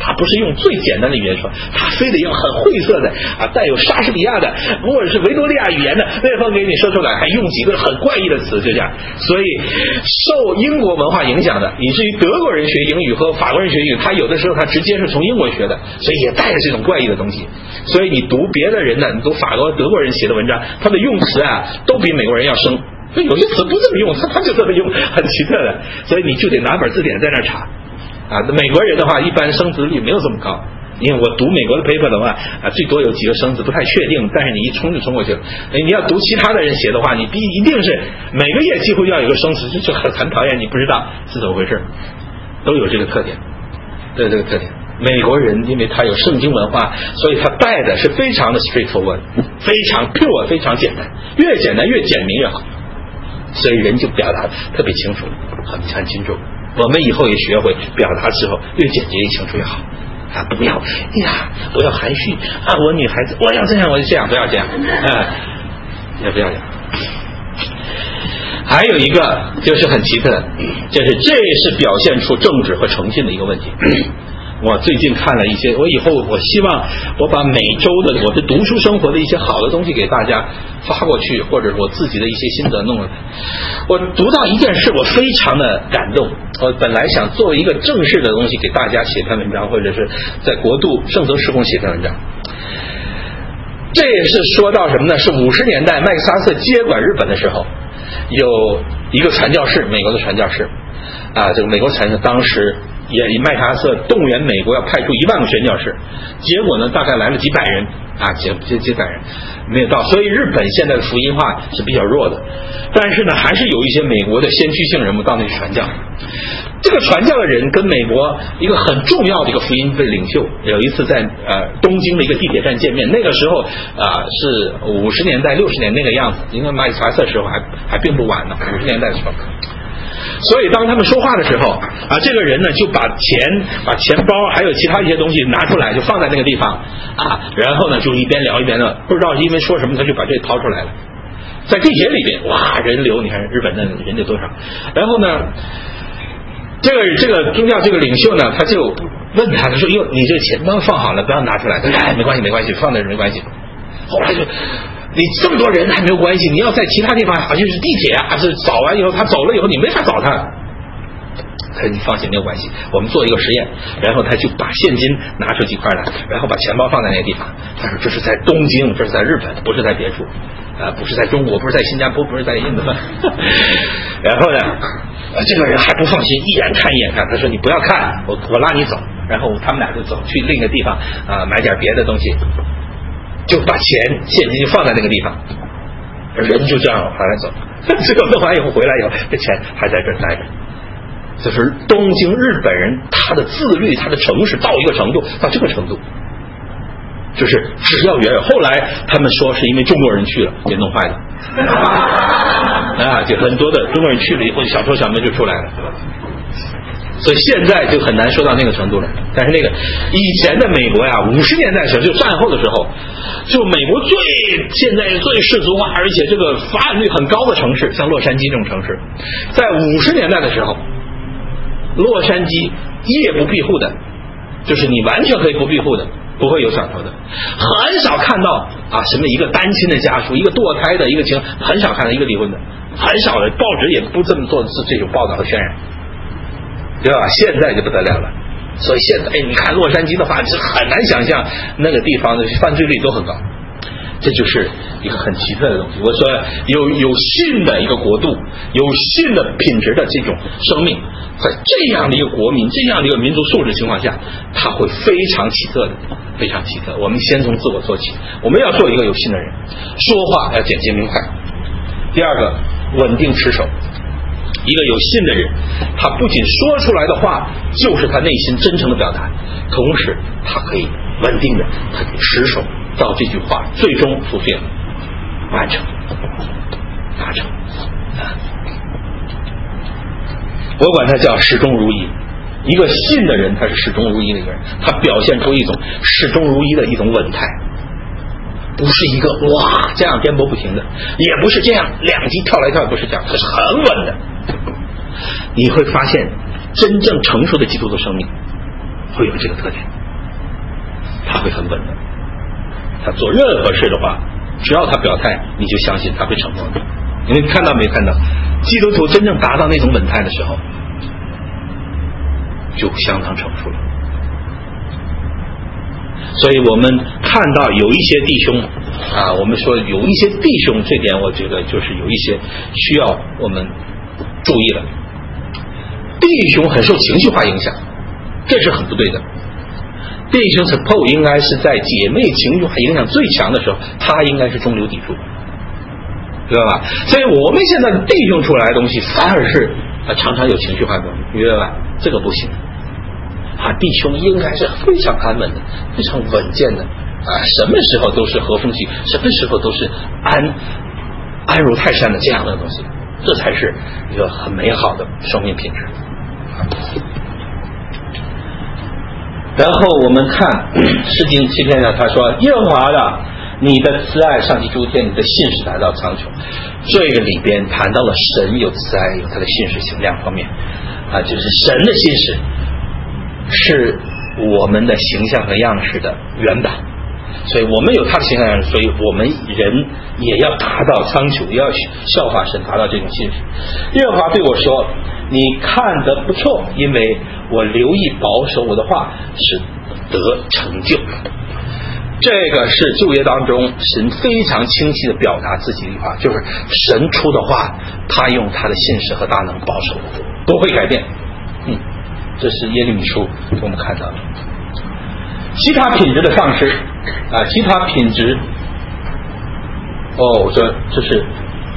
他不是用最简单的语言说，他非得用很晦涩的啊，带有莎士比亚的或者是维多利亚语言的那方给你说出来，还用几个很怪异的词，就这样。所以受英国文化影响的，以至于德国人学英语和法国人学英语，他有的时候他直接是从英国学的，所以也带着这种怪异的东西。所以你读别的人呢，你读法国德国人写的文章，他的用词啊都比美国人要生，所以有些词不这么用，他他就这么用，很奇特的。所以你就得拿本字典在那查啊。美国人的话一般生词率没有这么高，因为我读美国的 paper 的话啊，最多有几个生词不太确定，但是你一冲就冲过去了。你要读其他的人写的话，你必一定是每个页几乎要有个生词，就很很讨厌，你不知道是怎么回事，都有这个特点，都有这个特点。美国人因为他有圣经文化，所以他带的是非常的 straightforward， 非常 pure， 非常简单，越简单越简明越好，所以人就表达特别清楚，很很清楚。我们以后也学会表达之后越简洁越清楚越好啊！不要哎呀，我要含蓄啊，我女孩子我要这样我就这样，不要这样啊，也不要这样。还有一个就是很奇特，就是这是表现出政治和诚信的一个问题。我最近看了一些，我以后我希望我把每周的我的读书生活的一些好的东西给大家发过去，或者我自己的一些心得弄了。我读到一件事，我非常的感动。我本来想作为一个正式的东西给大家写篇文章，或者是在国度圣德事工写篇文章。这也是说到什么呢？是五十年代麦克萨瑟接管日本的时候，有一个传教士，美国的传教士啊，这个美国传教当时。也麦克阿瑟动员美国要派出一万个宣教士，结果呢大概来了几百人啊，几几几百人没有到，所以日本现在的福音化是比较弱的，但是呢还是有一些美国的先驱性人物到那里传教。这个传教的人跟美国一个很重要的一个福音的领袖有一次在呃东京的一个地铁站见面，那个时候啊、呃、是五十年代六十年那个样子，因为麦克阿瑟时候还还并不晚呢，五十年代的时候。所以当他们说话的时候啊，这个人呢就把钱把钱包还有其他一些东西拿出来，就放在那个地方啊，然后呢就一边聊一边的，不知道因为说什么他就把这掏出来了。在地铁里边哇人流，你看日本的人流多少，然后呢这个这个宗教这个领袖呢他就问他，他说哟你这个钱包放好了不要拿出来，他说哎没关系没关系放在这没关系。后来就你这么多人还没有关系，你要在其他地方好像是地铁啊，是找完以后他走了以后你没法找他，他说你放心没有关系，我们做一个实验，然后他就把现金拿出几块来，然后把钱包放在那个地方，他说这是在东京，这是在日本，不是在别处啊、呃，不是在中国，不是在新加坡，不是在印度然后呢这个人还不放心，一眼看一眼看，他说你不要看，我我拉你走，然后他们俩就走去另一个地方啊、呃、买点别的东西，就把钱现金就放在那个地方，人就这样回来走，最后弄完以后回来以后这钱还在这儿待着。就是东京日本人他的自律他的诚实到一个程度，到这个程度就是只要远远，后来他们说是因为中国人去了给弄坏的啊，就很多的中国人去了以后小偷小摸就出来了，所以现在就很难说到那个程度了。但是那个以前的美国呀，五十年代的时候就战后的时候，就美国最现在最世俗化而且这个发案率很高的城市，像洛杉矶这种城市，在五十年代的时候洛杉矶夜不闭户的，就是你完全可以不闭户的，不会有小偷的，很少看到啊什么一个单亲的家属，一个堕胎的，一个情很少看到一个离婚的，很少的，报纸也不这么做是这种报道和渲染，对吧？现在就不得了了，所以现在哎，你看洛杉矶的话，是很难想象那个地方的犯罪率都很高，这就是一个很奇特的东西。我说有有信的一个国度，有信的品质的这种生命，在这样的一个国民这样的一个民族素质情况下，它会非常奇特的，非常奇特。我们先从自我做起，我们要做一个有信的人，说话要简洁明快。第二个，稳定持守。一个有信的人，他不仅说出来的话就是他内心真诚的表达，同时他可以稳定的他可以持守到这句话最终fulfill完成达成啊，我管他叫始终如一。一个信的人他是始终如一的一个人，他表现出一种始终如一的一种稳态，不是一个哇这样颠簸不停的，也不是这样两极跳来跳去，不是这样，它是很稳的。你会发现真正成熟的基督徒生命会有这个特点，他会很稳的。他做任何事的话，只要他表态，你就相信他会成功的。你们看到没看到？基督徒真正达到那种稳态的时候，就相当成熟了。所以我们看到有一些弟兄啊，我们说有一些弟兄，这点我觉得就是有一些需要我们注意了。弟兄很受情绪化影响，这是很不对的。弟兄 suppose 应该是在姐妹情绪化影响最强的时候，他应该是中流砥柱，知道吧？所以我们现在的弟兄出来的东西反而是啊常常有情绪化的东西，明白吧？这个不行啊！弟兄应该是非常安稳的，非常稳健的啊，什么时候都是和风细雨，什么时候都是安安如泰山的这样的东西，这才是一个很美好的生命品质。然后我们看诗经七篇上他说，耶和华的你的慈爱上及诸天，你的信实达到苍穹。这个里边谈到了神有慈爱，有他的信实性两方面啊，就是神的信实是我们的形象和样式的原版，所以我们有他的形象样式，所以我们人也要达到苍穹，也要效法神，达到这种信实。耶和华对我说，你看得不错，因为我留意保守我的话，使得成就。这个是旧约当中神非常清晰的表达自己的话，就是神出的话，他用他的信实和大能保守，不会改变。嗯，这是耶利米书我们看到的。其他品质的丧失啊，其他品质哦，这这是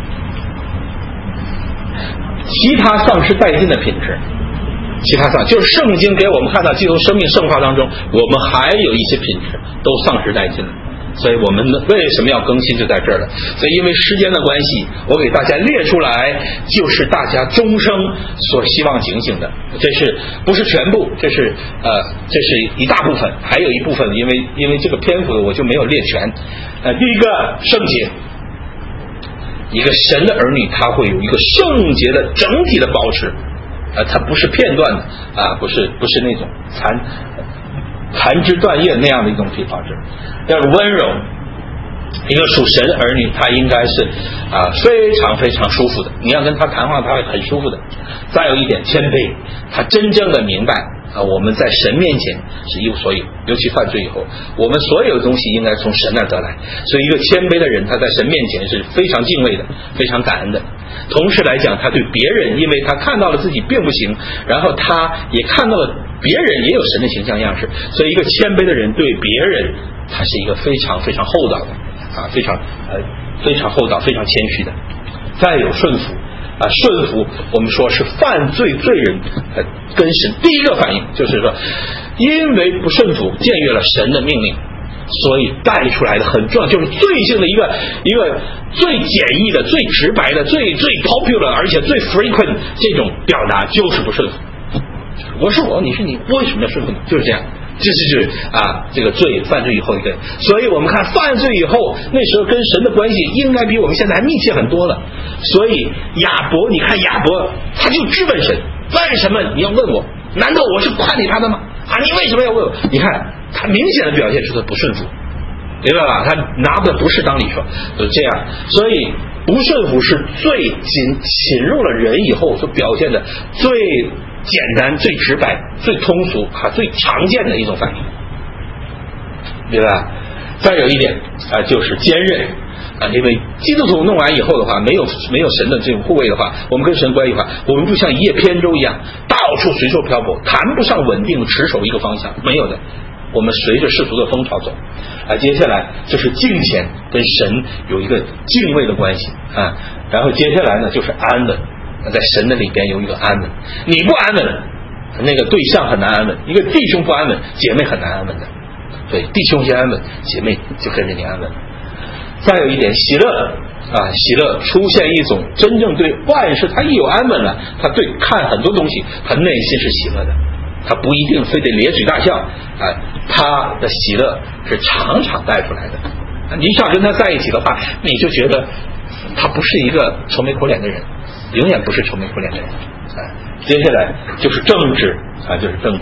其他丧失殆尽的品质。其他丧就是圣经给我们看到基督生命圣化当中，我们还有一些品质都丧失殆尽了。所以我们为什么要更新就在这儿了。所以因为时间的关系，我给大家列出来，就是大家终生所希望警醒的。这是不是全部？这是呃，这是一大部分，还有一部分因为因为这个篇幅我就没有列全。呃，第一个圣洁，一个神的儿女他会有一个圣洁的整体的保持。呃，它不是片段的啊，不是不是那种残残枝断叶那样的一种体保质。第二个温柔，一个属神的儿女，他应该是啊非常非常舒服的，你要跟他谈话，他会很舒服的。再有一点谦卑，他真正的明白啊，我们在神面前是一无所有，尤其犯罪以后，我们所有的东西应该从神那儿得来。所以一个谦卑的人，他在神面前是非常敬畏的，非常感恩的。同时来讲，他对别人，因为他看到了自己并不行，然后他也看到了别人也有神的形象样式，所以一个谦卑的人对别人，他是一个非常非常厚道的啊，非常呃非常厚道、非常谦虚的。再有顺服啊，顺服我们说是犯罪罪人呃跟神第一个反应就是说，因为不顺服，僭越了神的命令。所以带出来的很重要，就是罪性的一个一个最简易的、最直白的、最最 popular 而且最 frequent 这种表达就是不顺服。我是我，你是你，为什么要顺服你？就是这样，这就是啊，这个罪犯罪以后一个。所以我们看犯罪以后，那时候跟神的关系应该比我们现在还密切很多了。所以亚伯，你看亚伯，他就质问神，为什么你要问我？难道我是判你他的吗？啊，你为什么要问我？你看。他明显的表现出他不顺服，明白吧？他拿的不是当理说，就是这样。所以不顺服是最侵侵入了人以后所表现的最简单、最直白、最通俗、啊最常见的一种反应，明白吧？再有一点啊，就是坚韧啊，因为基督徒弄完以后的话，没有没有神的这种护卫的话，我们跟神关系的话，我们就像一叶扁舟一样，到处随处漂泊，谈不上稳定持守一个方向，没有的。我们随着世俗的风潮走啊，接下来就是敬虔跟神有一个敬畏的关系啊，然后接下来呢就是安稳，在神的里边有一个安稳。你不安稳，那个对象很难安稳，一个弟兄不安稳，姐妹很难安稳的。对，弟兄先安稳，姐妹就跟着你安稳。再有一点喜乐啊，喜乐出现一种真正对万事，他一有安稳了，他对看很多东西，他内心是喜乐的。他不一定非得咧嘴大笑啊，他的喜乐是常常带出来的。你想跟他在一起的话，你就觉得他不是一个愁眉苦脸的人，永远不是愁眉苦脸的人啊。接下来就是正直啊，就是正直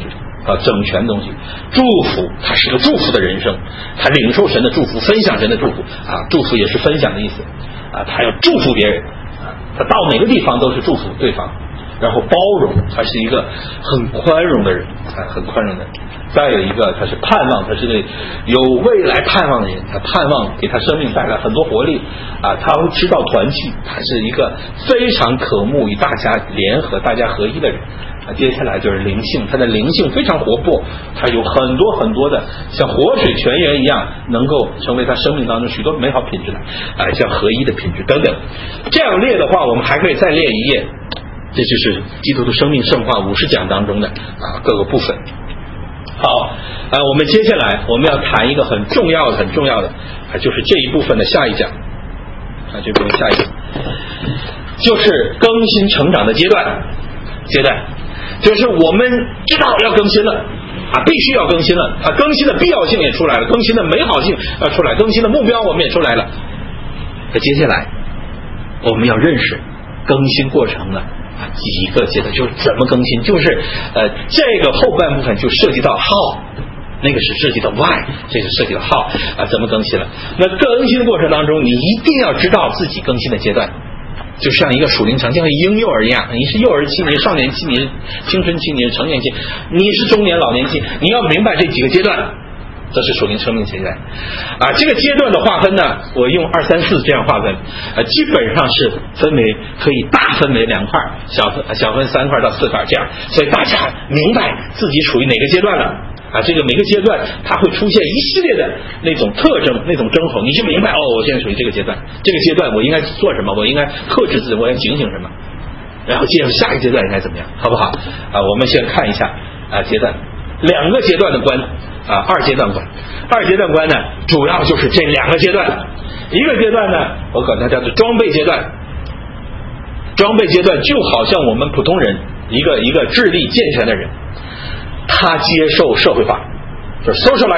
啊整全的东西。祝福，它是个祝福的人生，他领受神的祝福，分享神的祝福啊，祝福也是分享的意思啊，他要祝福别人啊，他到哪个地方都是祝福对方，然后包容，他是一个很宽容的人啊，很宽容的人。再有一个，他是盼望，他是个有未来盼望的人，他盼望给他生命带来很多活力啊，他会知道团契，他是一个非常渴慕与大家联合、大家合一的人啊。接下来就是灵性，他的灵性非常活泼，他有很多很多的像活水泉源一样，能够成为他生命当中许多美好品质的啊，像合一的品质等等。这样列的话，我们还可以再列一页，这就是基督的生命圣化五十讲当中的啊各个部分。好，呃，我们接下来我们要谈一个很重要的、很重要的，啊，就是这一部分的下一讲，啊，这部分下一讲，就是更新成长的阶段，阶段，就是我们知道要更新了，啊，必须要更新了，啊，更新的必要性也出来了，更新的美好性要出来，更新的目标我们也出来了。那接下来我们要认识更新过程了。啊，几个阶段就是怎么更新，就是呃，这个后半部分就涉及到 how， 那个是涉及到 why， 这是涉及到 how 啊，怎么更新了。那更新的过程当中，你一定要知道自己更新的阶段，就像一个属灵成，像婴幼儿一样，你是幼儿期，你是少年期，你是青春期，你是成年期，你是中年老年期，你要明白这几个阶段。这是属灵生命阶段啊，这个阶段的划分呢，我用二三四这样划分，啊，基本上是分为可以大分为两块，小分小分三块到四块这样，所以大家明白自己属于哪个阶段了啊。这个每个阶段它会出现一系列的那种特征、那种征候，你就明白哦，我现在属于这个阶段，这个阶段我应该做什么，我应该克制自己，我要警醒什么，然后接着下一个阶段应该怎么样，好不好啊？我们先看一下啊阶段，两个阶段的观。啊，二阶段观，二阶段观呢，主要就是这两个阶段。一个阶段呢，我管它叫做装备阶段。装备阶段就好像我们普通人，一个一个智力健全的人，他接受社会化，就是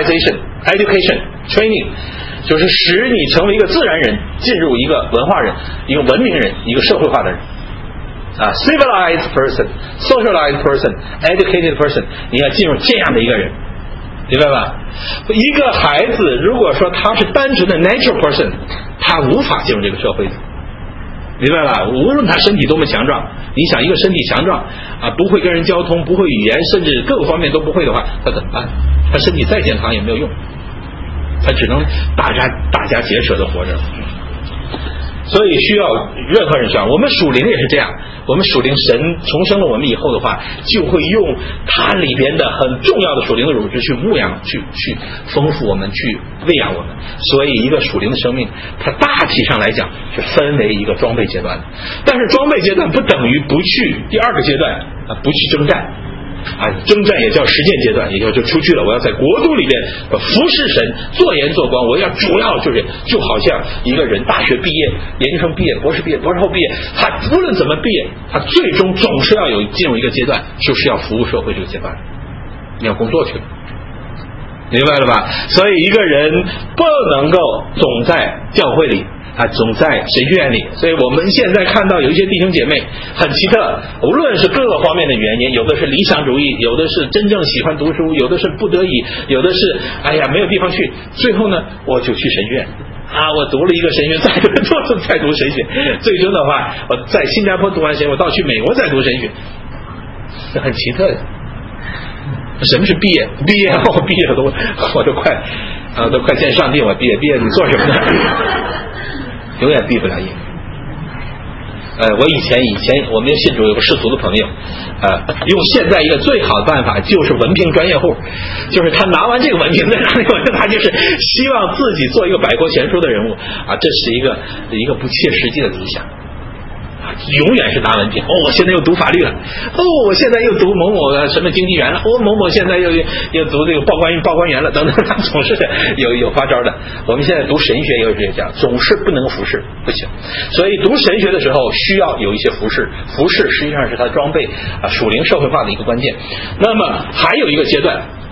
socialization、education、training， 就是使你成为一个自然人，进入一个文化人、一个文明人、一个社会化的人。啊 ，civilized person、socialized person、educated person， 你要进入这样的一个人。明白吧？一个孩子如果说他是单纯的 natural person， 他无法进入这个社会的，明白吧？无论他身体多么强壮，你想一个身体强壮啊，不会跟人交通，不会语言，甚至各个方面都不会的话，他怎么办？他身体再健康也没有用，他只能大家大家结舌的活着。所以需要任何人需要，我们属灵也是这样，我们属灵神重生了我们以后的话，就会用它里边的很重要的属灵的乳汁去牧养，去去丰富我们，去喂养我们。所以一个属灵的生命，它大体上来讲是分为一个装备阶段的，但是装备阶段不等于不去第二个阶段啊，不去征战。啊，征战也叫实践阶段，也就就出去了。我要在国度里边服侍神，做盐做光。我要主要就是就好像一个人大学毕业、研究生毕业、博士毕业、博士后毕业，他无论怎么毕业，他最终总是要有进入一个阶段，就是要服务社会这个阶段，你要工作去了，明白了吧？所以一个人不能够总在教会里。啊，总在神学院里，所以我们现在看到有一些弟兄姐妹很奇特，无论是各个方面的原因，有的是理想主义，有的是真正喜欢读书，有的是不得已，有的是哎呀没有地方去，最后呢我就去神学院啊，我读了一个神学，再读再读神学，最终的话我在新加坡读完神，我到去美国再读神学，这很奇特的。什么是毕业？毕业我毕业了都我都快啊都快见上帝，我毕业毕业你做什么呢？永远毕不了业。呃，我以前以前我们信主有个世俗的朋友，呃，用现在一个最好的办法就是文凭专业户，就是他拿完这个文凭在哪里，他就是希望自己做一个百国全书的人物啊，这是一个一个不切实际的理想。永远是拿文凭哦，我现在又读法律了，哦，我现在又读某某什么经纪员了，哦，某某现在又又读这个报关报关员了，等等，他总是有有花招的。我们现在读神学也有这样，总是不能服侍，不行。所以读神学的时候需要有一些服侍，服侍实际上是他装备啊属灵社会化的一个关键。那么还有一个阶段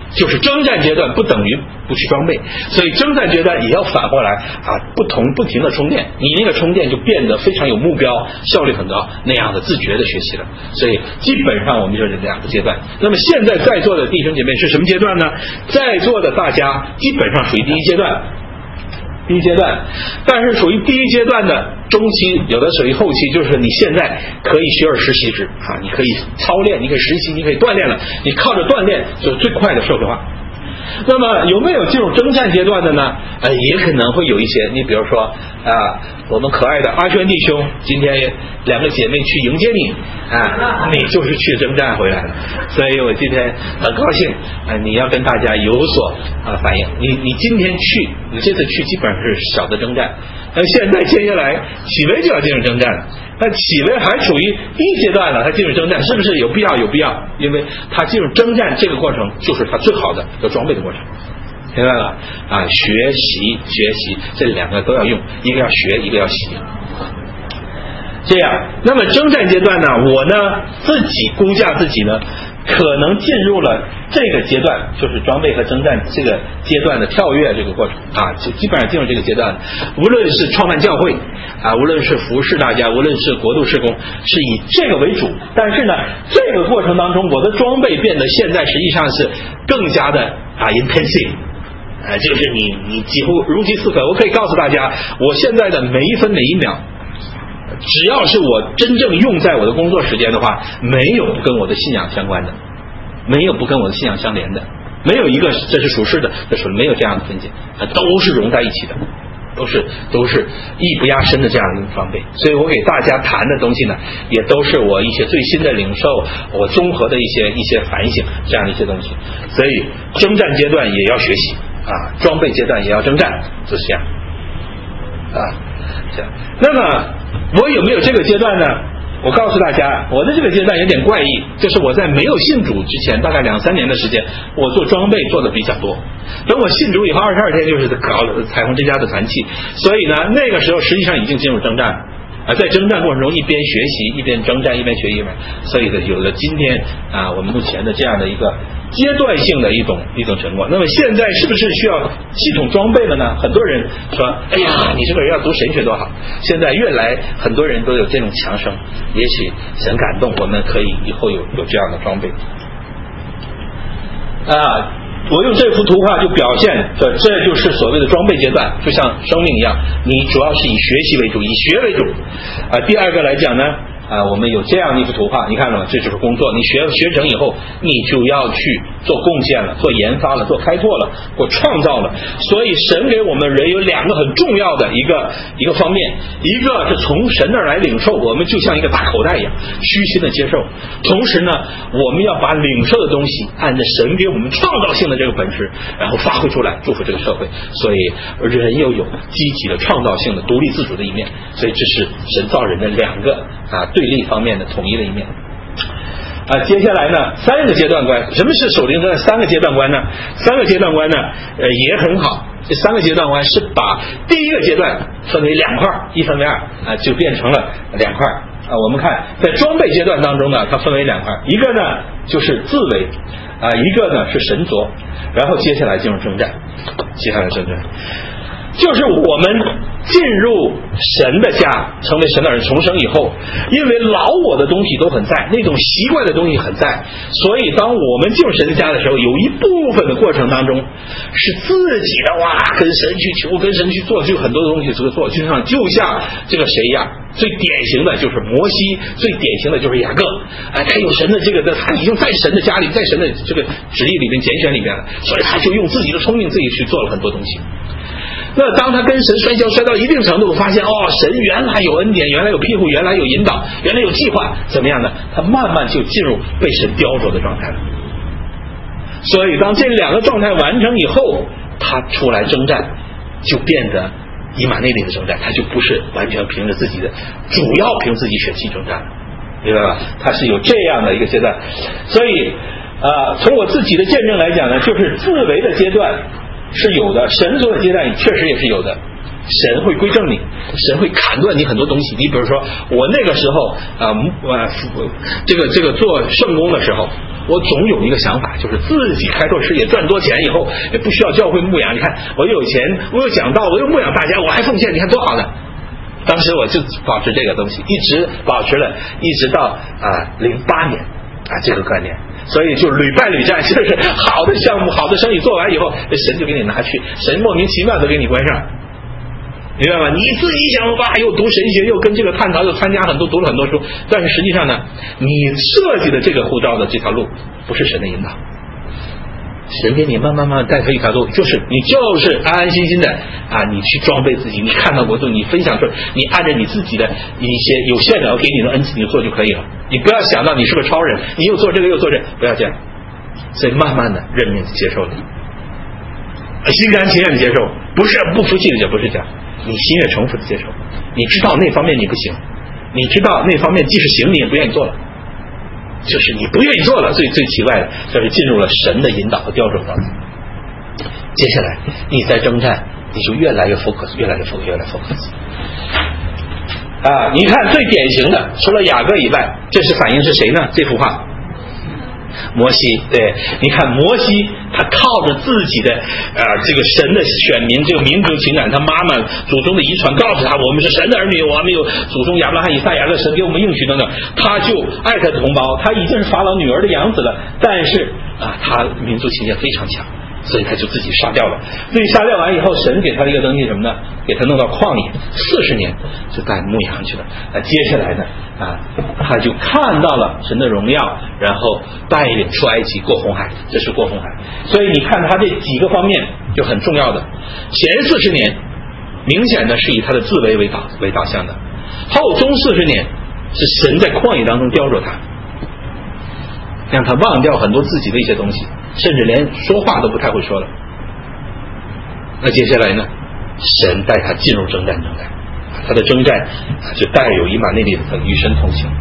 就是征战阶段不等于不去装备，所以征战阶段也要反过来啊，不同不停的充电，你那个充电就变得非常有目标，效率很高，那样的自觉的学习了。所以基本上我们就是两个阶段。那么现在在座的弟兄姐妹是什么阶段呢？在座的大家基本上属于第一阶段。第一阶段，但是属于第一阶段的中期，有的属于后期，就是你现在可以学而时习之啊，你可以操练，你可以实习，你可以锻炼了，你靠着锻炼就是最快的社会化。那么有没有进入征战阶段的呢？呃，也可能会有一些。你比如说啊，我们可爱的阿轩弟兄，今天两个姐妹去迎接你啊，你就是去征战回来了。所以我今天很高兴啊，你要跟大家有所啊反应。你你今天去，你这次去基本上是小的征战。那现在接下来启维就要进入征战了。那启维还处于第一阶段了，他进入征战是不是有必要？有必要，因为他进入征战这个过程就是他最好的有装备的过程，明白了啊？学习学习这两个都要用，一个要学，一个要习。这样，那么征战阶段呢，我呢自己估价自己呢，可能进入了这个阶段，就是装备和征战这个阶段的跳跃这个过程啊，就基本上进入这个阶段。无论是创办教会啊，无论是服侍大家，无论是国度事工，是以这个为主。但是呢，这个过程当中，我的装备变得现在实际上是更加的啊 intensive。啊，就是你你几乎如饥似渴。我可以告诉大家，我现在的每一分每一秒，只要是我真正用在我的工作时间的话，没有不跟我的信仰相关的，没有不跟我的信仰相连的，没有一个这是属实的，这是没有这样的分解，都是融在一起的，都是都是艺不压身的这样的一种装备。所以我给大家谈的东西呢，也都是我一些最新的领受，我综合的一些一些反省这样的一些东西。所以征战阶段也要学习啊，装备阶段也要征战，就是这样啊。这样，那么我有没有这个阶段呢？我告诉大家，我的这个阶段有点怪异，就是我在没有信主之前，大概两三年的时间，我做装备做的比较多。等我信主以后，二十二天就是搞了彩虹之家的团契，所以呢，那个时候实际上已经进入征战啊，在征战过程中一边学习一边征战，一边学一边，所以呢，有了今天啊我们目前的这样的一个阶段性的一种一种成果。那么现在是不是需要系统装备了呢？很多人说，哎呀，你这个人要读神学多好。现在越来很多人都有这种强声，也许很感动，我们可以以后有有这样的装备啊。我用这幅图画就表现这这就是所谓的装备阶段，就像生命一样，你主要是以学习为主，以学为主啊。第二个来讲呢啊，我们有这样的一幅图画，你看了吗？这就是工作，你学学成以后，你就要去做贡献了，做研发了，做开拓了，做创造了。所以神给我们人有两个很重要的一个一个方面，一个是从神那儿来领受，我们就像一个大口袋一样，虚心的接受。同时呢，我们要把领受的东西按照神给我们创造性的这个本质，然后发挥出来，祝福这个社会。所以人又有积极的创造性的独立自主的一面，所以这是神造人的两个啊对立方面的统一的一面啊。接下来呢，三个阶段观。什么是守灵的三个阶段观呢？三个阶段观呢，呃也很好。这三个阶段观是把第一个阶段分为两块，一分为二啊，就变成了两块啊。我们看在装备阶段当中呢，它分为两块，一个呢就是自为啊，一个呢是神着，然后接下来进入征战，接下来征战。就是我们进入神的家，成为神的人，重生以后，因为老我的东西都很在，那种习惯的东西很在，所以当我们进入神的家的时候，有一部分的过程当中是自己的哇，跟神去求，跟神去做，就很多的东西这个做，就像就像这个谁一样，最典型的就是摩西，最典型的就是雅各，哎，他有神的这个，他已经在神的家里，在神的这个旨意里面拣选里面了，所以他就用自己的聪明自己去做了很多东西。那当他跟神摔跤摔到一定程度，发现哦，神原来有恩典，原来有庇护，原来有引导，原来有计划，怎么样呢？他慢慢就进入被神雕琢的状态了。所以当这两个状态完成以后，他出来征战就变得以马内利的征战，他就不是完全凭着自己的，主要凭自己血气征战了，明白吧？他是有这样的一个阶段。所以啊、呃，从我自己的见证来讲呢，就是自为的阶段是有的，神所的阶段确实也是有的。神会归正你，神会砍断你很多东西。你比如说，我那个时候啊、呃，这个这个做圣工的时候， 我总有一个想法，就是自己开拓事业，赚多钱以后也不需要教会牧养。你看我有钱，我有讲道，我又牧养大家，我还奉献，你看多好呢。当时我就保持这个东西，一直保持了，一直到啊零八年啊这个观念。所以就屡败屡战，就是好的项目、好的生意做完以后，神就给你拿去，神莫名其妙的给你关上，明白吗？你自己想哇，又读神学，又跟这个探讨，又参加很多，读了很多书，但是实际上呢，你设计的这个护照的这条路不是神的引导，神给你慢慢慢慢带出一条路，就是你就是安安心心的啊，你去装备自己，你看到国度，你分享出来，你按照你自己的一些有限的给你的恩赐，你做就可以了。你不要想到你是个超人，你又做这个又做这个，不要这样。所以慢慢的认命接受你，心甘情愿的接受，不是不服气的，也不是这样，你心悦诚服的接受。你知道那方面你不行，你知道那方面即使行你也不愿意做了，就是你不愿意做了，最最奇怪的就是进入了神的引导和雕琢当中。接下来你在征战，你就越来越 focus， 越来越 focus， 越来越 focus。啊，你看最典型的，除了雅各以外，这是反映是谁呢？这幅画，摩西。对，你看摩西，他靠着自己的呃这个神的选民，这个民族情感，他妈妈祖宗的遗传告诉他，我们是神的儿女，我们有祖宗亚伯拉罕、以撒、雅各，神给我们应许等等，他就爱他的同胞，他已经是法老女儿的养子了，但是啊，他民族情结非常强。所以他就自己杀掉了，自己杀掉完以后，神给他的一个东西什么呢？给他弄到旷野四十年，就带牧羊去了。那接下来呢？啊，他就看到了神的荣耀，然后带领出埃及过红海，这是过红海。所以你看他这几个方面就很重要的。前四十年明显的是以他的自为为导为导向的，后中四十年是神在旷野当中雕琢他，让他忘掉很多自己的一些东西。甚至连说话都不太会说了。那接下来呢？神带他进入征战，征战，他的征战就带有以马内利的与神同行。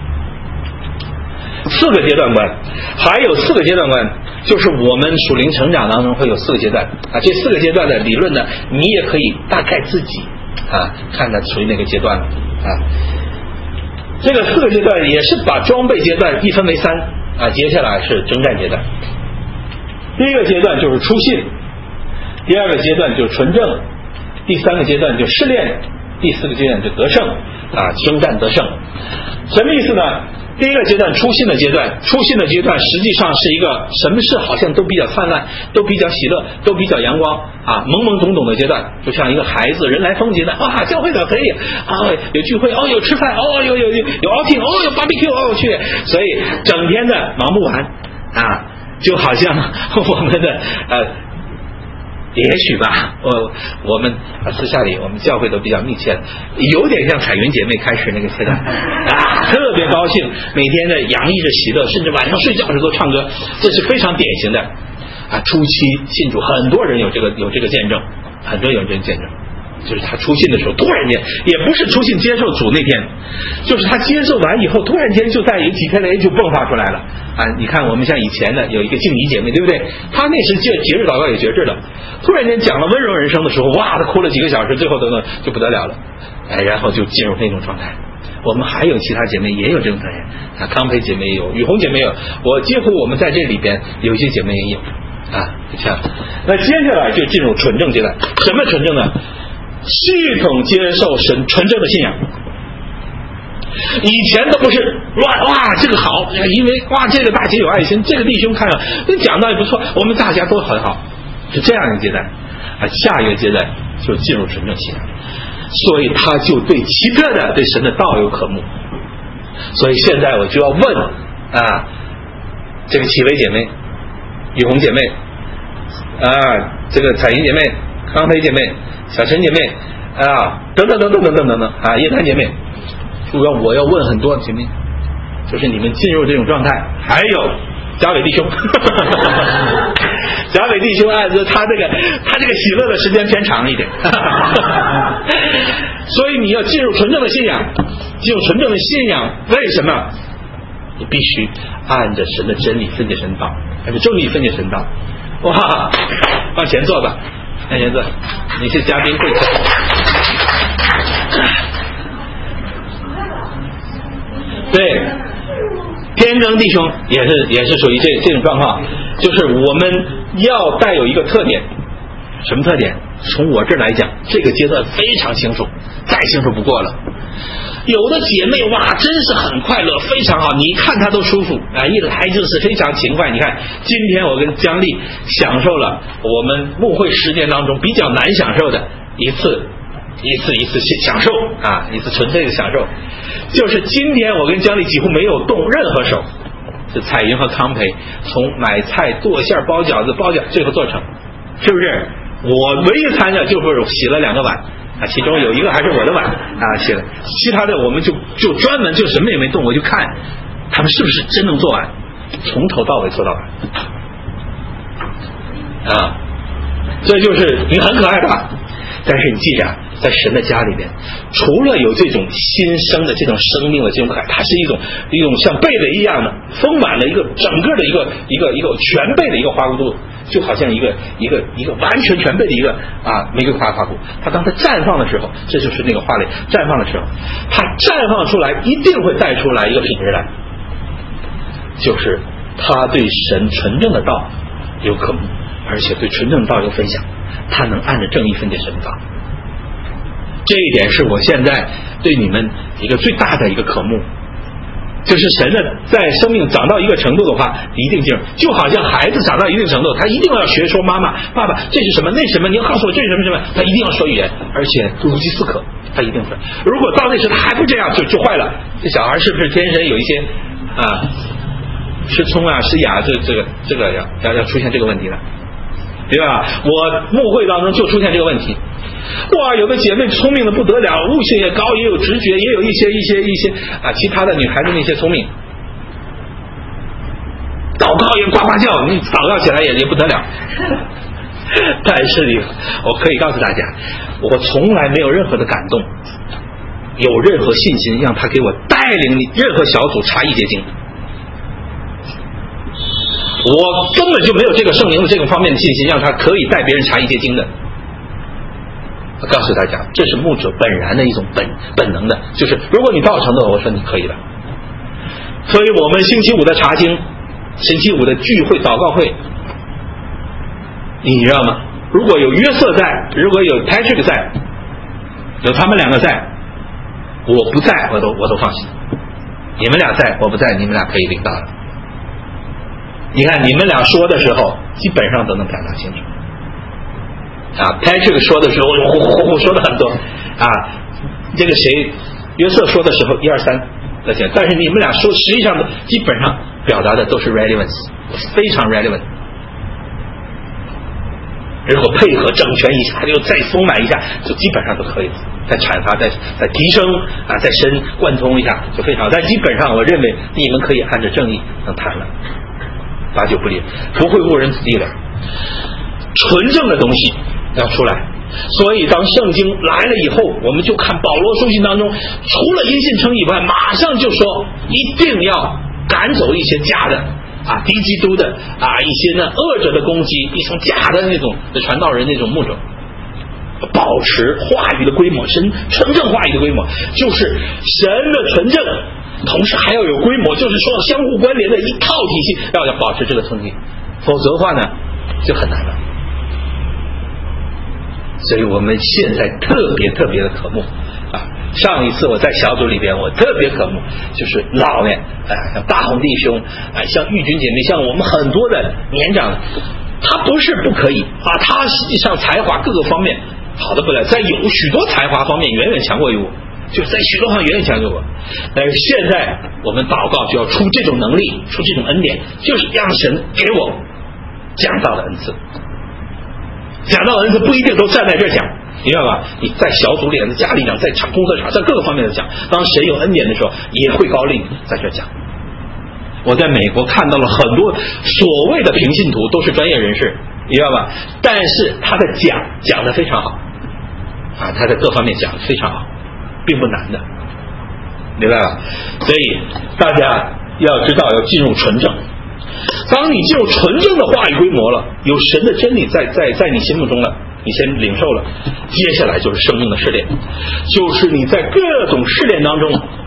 四个阶段观，还有四个阶段观，就是我们属灵成长当中会有四个阶段啊。这四个阶段的理论呢，你也可以大概自己啊看它属于哪个阶段了啊。这个四个阶段也是把装备阶段一分为三啊，接下来是征战阶段。第一个阶段就是初信，第二个阶段就是纯正，第三个阶段就试炼，第四个阶段就得胜啊，征战得胜。什么意思呢？第一个阶段初信的阶段，初信的阶段实际上是一个什么事好像都比较灿烂，都比较喜乐，都比较阳光啊，懵懵懂懂的阶段，就像一个孩子人来疯阶段，哇，教会的可以啊，有聚会哦，有吃饭哦，有有有有 outing 哦，有 barbecue 哦，去，所以整天的忙不完啊。就好像我们的呃，也许吧，我我们私下里我们教会都比较密切，有点像彩云姐妹开始那个阶段啊，特别高兴，每天的洋溢着喜乐，甚至晚上睡觉时都唱歌，这是非常典型的啊。初期信主，很多人有这个有这个见证，很多人有这个见证。就是他出信的时候，突然间也不是出信接受主那天，就是他接受完以后，突然间就在有几天内就迸发出来了啊！你看我们像以前的有一个静怡姐妹，对不对？她那时节节日祷告也节制了，突然间讲了温柔人生的时候，哇，她哭了几个小时，最后等等就不得了了，哎，然后就进入那种状态。我们还有其他姐妹也有这种特点啊，康培姐妹也有，雨红姐妹有，我几乎我们在这里边有一些姐妹也有啊，这样。那接下来就进入纯正阶段，什么纯正呢？系统接受神纯正的信仰，以前都不是哇哇这个好，因为哇这个大姐有爱心，这个弟兄看了讲的也不错，我们大家都很好，是这样一个阶段啊。下一个阶段就进入纯正信仰，所以他就对奇特的对神的道有渴慕。所以现在我就要问啊，这个启薇姐妹、雨红姐妹啊，这个彩云姐妹、康培姐妹、小陈姐妹啊，等等等等等等等等啊，叶檀姐妹，主要我要问很多姐妹，就是你们进入这种状态，还有贾伟弟兄，贾伟弟兄啊，他这个他这个喜乐的时间偏长一点，所以你要进入纯正的信仰，进入纯正的信仰，为什么？你必须按着神的真理分解神道，按着真理分解神道。哇，往前坐吧。看颜色，你是嘉宾贵客。对， 天真弟兄也是也是属于这这种状况，就是我们要带有一个特点，什么特点？从我这儿来讲，这个阶段非常清楚，再清楚不过了。有的姐妹哇，真是很快乐，非常好，你看她都舒服啊，一来就是非常勤快。你看今天我跟姜丽享受了我们牧会时间当中比较难享受的一次一次一次享受啊，一次纯粹的享受，就是今天我跟姜丽几乎没有动任何手，是彩云和康培从买菜剁馅包饺子包饺最后做成，是不是？我唯一参加就是洗了两个碗啊，其中有一个还是我的碗啊，洗了，其他的我们就就专门就什么也没动，我就看他们是不是真能做完，从头到尾做到完啊，这就是你很可爱吧？但是你记着，在神的家里边，除了有这种新生的这种生命的这种可爱，它是一种一种像蓓蕾一样的丰满的一个整个的一个一个一个全备的一个花骨朵，就好像一个一个一个完全全备的一个啊玫瑰花花骨。它当它绽放的时候，这就是那个花蕾绽放的时候，它绽放出来一定会带出来一个品质来，就是他对神纯正的道有渴慕，而且对纯正的道有分享，他能按着正义分解神的道。这一点是我现在对你们一个最大的一个渴慕，就是神的在生命长到一个程度的话，一定进入，就好像孩子长到一定程度，他一定要学说妈妈爸爸这是什么那什么，你要告诉我这是什么什么，他一定要说语言，而且如饥似渴，他一定会。如果到那时他还不这样，就就坏了。这小孩是不是天生有一些啊失聪啊失哑，这这个这个要要要出现这个问题了，对吧？我牧会当中就出现这个问题。哇，有的姐妹聪明的不得了，悟性也高，也有直觉，也有一些一些一些啊，其他的女孩子那些聪明，祷告也呱呱叫，你祷告起来也也不得了。但是你，我可以告诉大家，我从来没有任何的感动，有任何信心让他给我带领你任何小组查一节经。我根本就没有这个圣灵的这个方面的信心，让他可以带别人查一节经的。我告诉大家，这是牧者本然的一种本本能的，就是如果你到程度，我说你可以的。所以我们星期五的查经，星期五的聚会祷告会，你知道吗？如果有约瑟在，如果有 Patrick 在，有他们两个在，我不在我都我都放心。你们俩在，我不在，你们俩可以领导了。你看你们俩说的时候，基本上都能表达清楚。啊 ，Patrick 说的时候，呼呼呼说的很多啊。这个谁，约瑟说的时候，一二三那些，但是你们俩说，实际上的基本上表达的都是 relevance， 非常 relevant。如果配合整全一下，又再丰满一下，就基本上都可以了。再阐发，再再提升啊，再深贯通一下，就非常好。但基本上，我认为你们可以按照正义能谈了，八九不离，不会误人子弟的，纯正的东西要出来。所以当圣经来了以后，我们就看保罗书信当中，除了因信称以外，马上就说一定要赶走一些假的啊敌基督的啊一些呢恶者的攻击，一种假的那种的传道人那种牧者，保持话语的规模，神纯正话语的规模，就是神的纯正，同时还要有规模，就是说相互关联的一套体系，要要保持这个纯净，否则的话呢就很难了。所以我们现在特别特别的渴慕啊！上一次我在小组里边，我特别渴慕，就是老年啊，像大红弟兄啊，像玉君姐妹，像我们很多的年长，他不是不可以啊，他实际上才华各个方面好的不了，在有许多才华方面远远强过于我，就在许多方面远远强过我。但是现在我们祷告就要出这种能力，出这种恩典，就是让神给我讲道的恩赐。讲到恩赐不一定都站在这儿讲，明白吧？你在小组里，在家里讲，在场工作场，在各个方面的讲。当神有恩典的时候，也会高兴在这儿讲。我在美国看到了很多所谓的平信徒都是专业人士，明白吧？但是他的讲讲得非常好，啊，他在各方面讲得非常好，并不难的，明白吧？所以大家要知道要进入纯正。当你进入纯正的话语规模了，有神的真理在在在你心目中了，你先领受了，接下来就是生命的试炼，就是你在各种试炼当中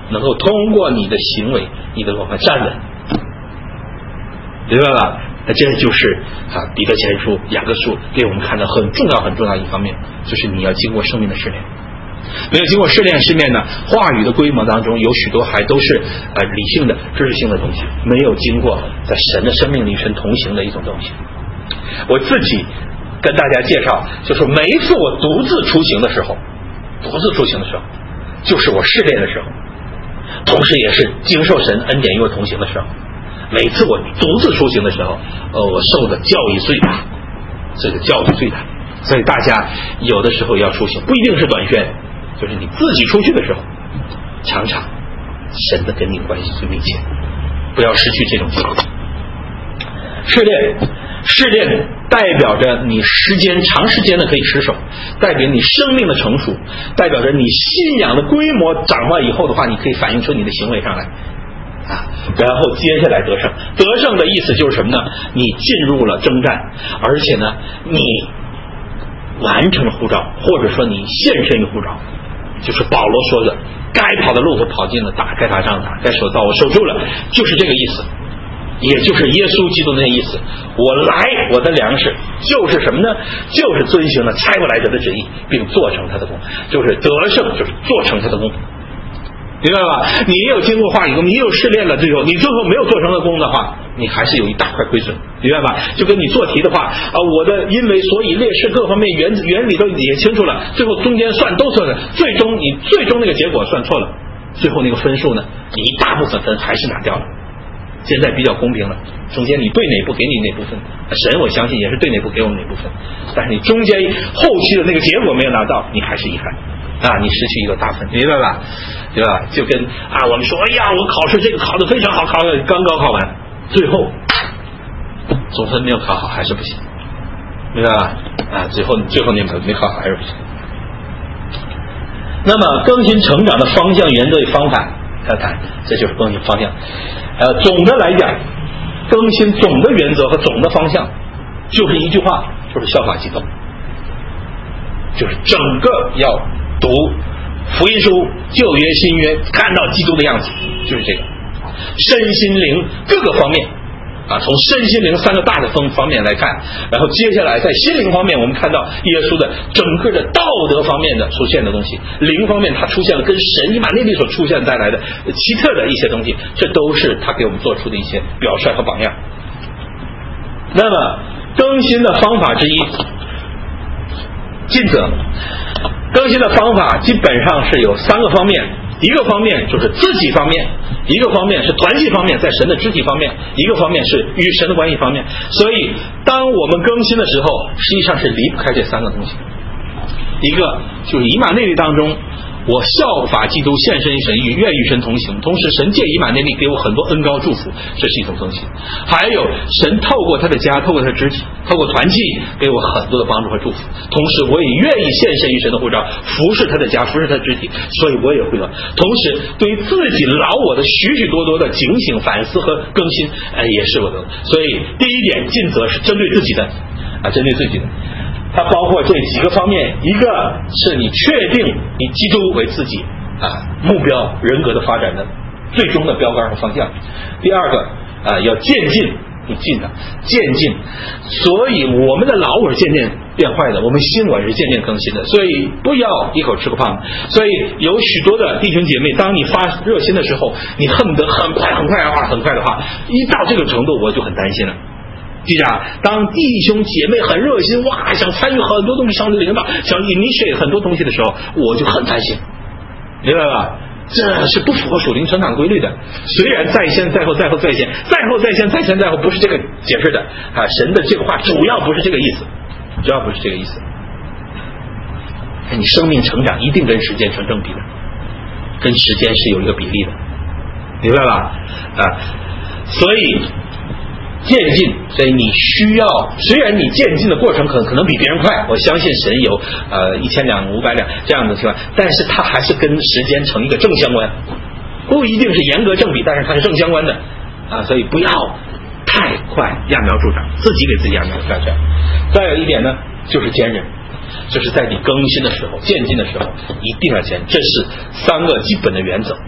能够通过你的行为，你的往上站稳，明白吧？那这就是啊，彼得前书、雅各书给我们看到很重要、很重要一方面，就是你要经过生命的试炼。没有经过试炼试炼呢，话语的规模当中有许多还都是呃理性的、知识性的东西，没有经过在神的生命里神同行的一种东西。我自己跟大家介绍，就是每一次我独自出行的时候，独自出行的时候，就是我试炼的时候，同时也是经受神恩典与我同行的时候。每次我独自出行的时候，呃，我受的教育最大，这个教育最大。所以大家有的时候要出行，不一定是短宣，就是你自己出去的时候，常常神的跟你关系最密切，不要失去这种机会。试炼，试炼代表着你时间长时间的可以持守，代表你生命的成熟，代表着你信仰的规模长大以后的话，你可以反映出你的行为上来啊。然后接下来得胜，得胜的意思就是什么呢？你进入了征战，而且呢，你完成了呼召，或者说你献身于呼召，就是保罗说的，该跑的路都跑尽了，打该打仗打，该守道我守住了，就是这个意思，也就是耶稣基督的那意思。我来，我的粮食就是什么呢？就是遵循了差过来者的旨意，并做成他的功，就是得胜，就是做成他的功。明白吧？你也有经过话语功，你也有试炼了，最后你最后没有做成的功的话，你还是有一大块亏损，明白吧？就跟你做题的话啊，我的因为所以列式各方面原原理都也清楚了，最后中间算都错了，最终你最终那个结果算错了，最后那个分数呢，你一大部分分还是拿掉了。现在比较公平了，中间你对哪部给你哪部分，神我相信也是对哪部给我们哪部分，但是你中间后期的那个结果没有拿到，你还是遗憾啊，你失去一个大分，明白吧？对吧？就跟啊，我们说，哎呀，我考试这个考得非常好，考了刚高考完，最后总分没有考好，还是不行，明白吧？啊，最后最后你没没考好，还是不行。那么更新成长的方向、原则与方法，看看，这就是更新方向。呃，总的来讲，更新总的原则和总的方向，就是一句话，就是效法基督，就是整个要读福音书、旧约、新约，看到基督的样子，就是这个身心灵各个方面啊，从身心灵三个大的方方面来看，然后接下来在心灵方面，我们看到耶稣的整个的道德方面的出现的东西，灵方面它出现了跟神以马内利所出现带来的奇特的一些东西，这都是他给我们做出的一些表率和榜样。那么更新的方法之一，尽责。更新的方法基本上是有三个方面，一个方面就是自己方面，一个方面是团契方面，在神的肢体方面，一个方面是与神的关系方面。所以当我们更新的时候，实际上是离不开这三个东西。一个就是以马内利当中，我效法基督，献身于神，与愿与神同行，同时神借以马内利给我很多恩膏祝福，这是一种更新。还有神透过他的家，透过他的肢体，透过团契给我很多的帮助和祝福，同时我也愿意献身于神的呼召，服侍他的家，服侍他的肢体，所以我也会了。同时对于自己老我的许许多多的警醒、反思和更新，哎，也是我的。所以第一点尽责是针对自己的啊，针对自己的。它包括这几个方面，一个是你确定以基督为自己啊目标人格的发展的最终的标杆和方向。第二个啊要渐进，你进的渐进，所以我们的老我是渐渐变坏的，我们新我是渐渐更新的，所以不要一口吃个胖。所以有许多的弟兄姐妹，当你发热心的时候，你恨不得很快很快的话很快的话，一到这个程度我就很担心了。记着，当弟兄姐妹很热心，哇，想参与很多东西，想领导，想 initiate 很多东西的时候，我就很担心，明白吧？这是不符合属灵成长规律的。虽然在先在后在后在先，在后在先在先在后不是这个解释的啊，神的这个话主要不是这个意思，主要不是这个意思。你生命成长一定跟时间成正比的，跟时间是有一个比例的，明白吧？啊，所以。渐进，所以你需要，虽然你渐进的过程可能可能比别人快，我相信神有呃一千两五百两这样的情况，但是它还是跟时间成一个正相关，不一定是严格正比，但是它是正相关的啊，所以不要太快揠苗助长，自己给自己揠苗助长。再有一点呢，就是坚韧，就是在你更新的时候、渐进的时候，一定要坚韧，这是三个基本的原则。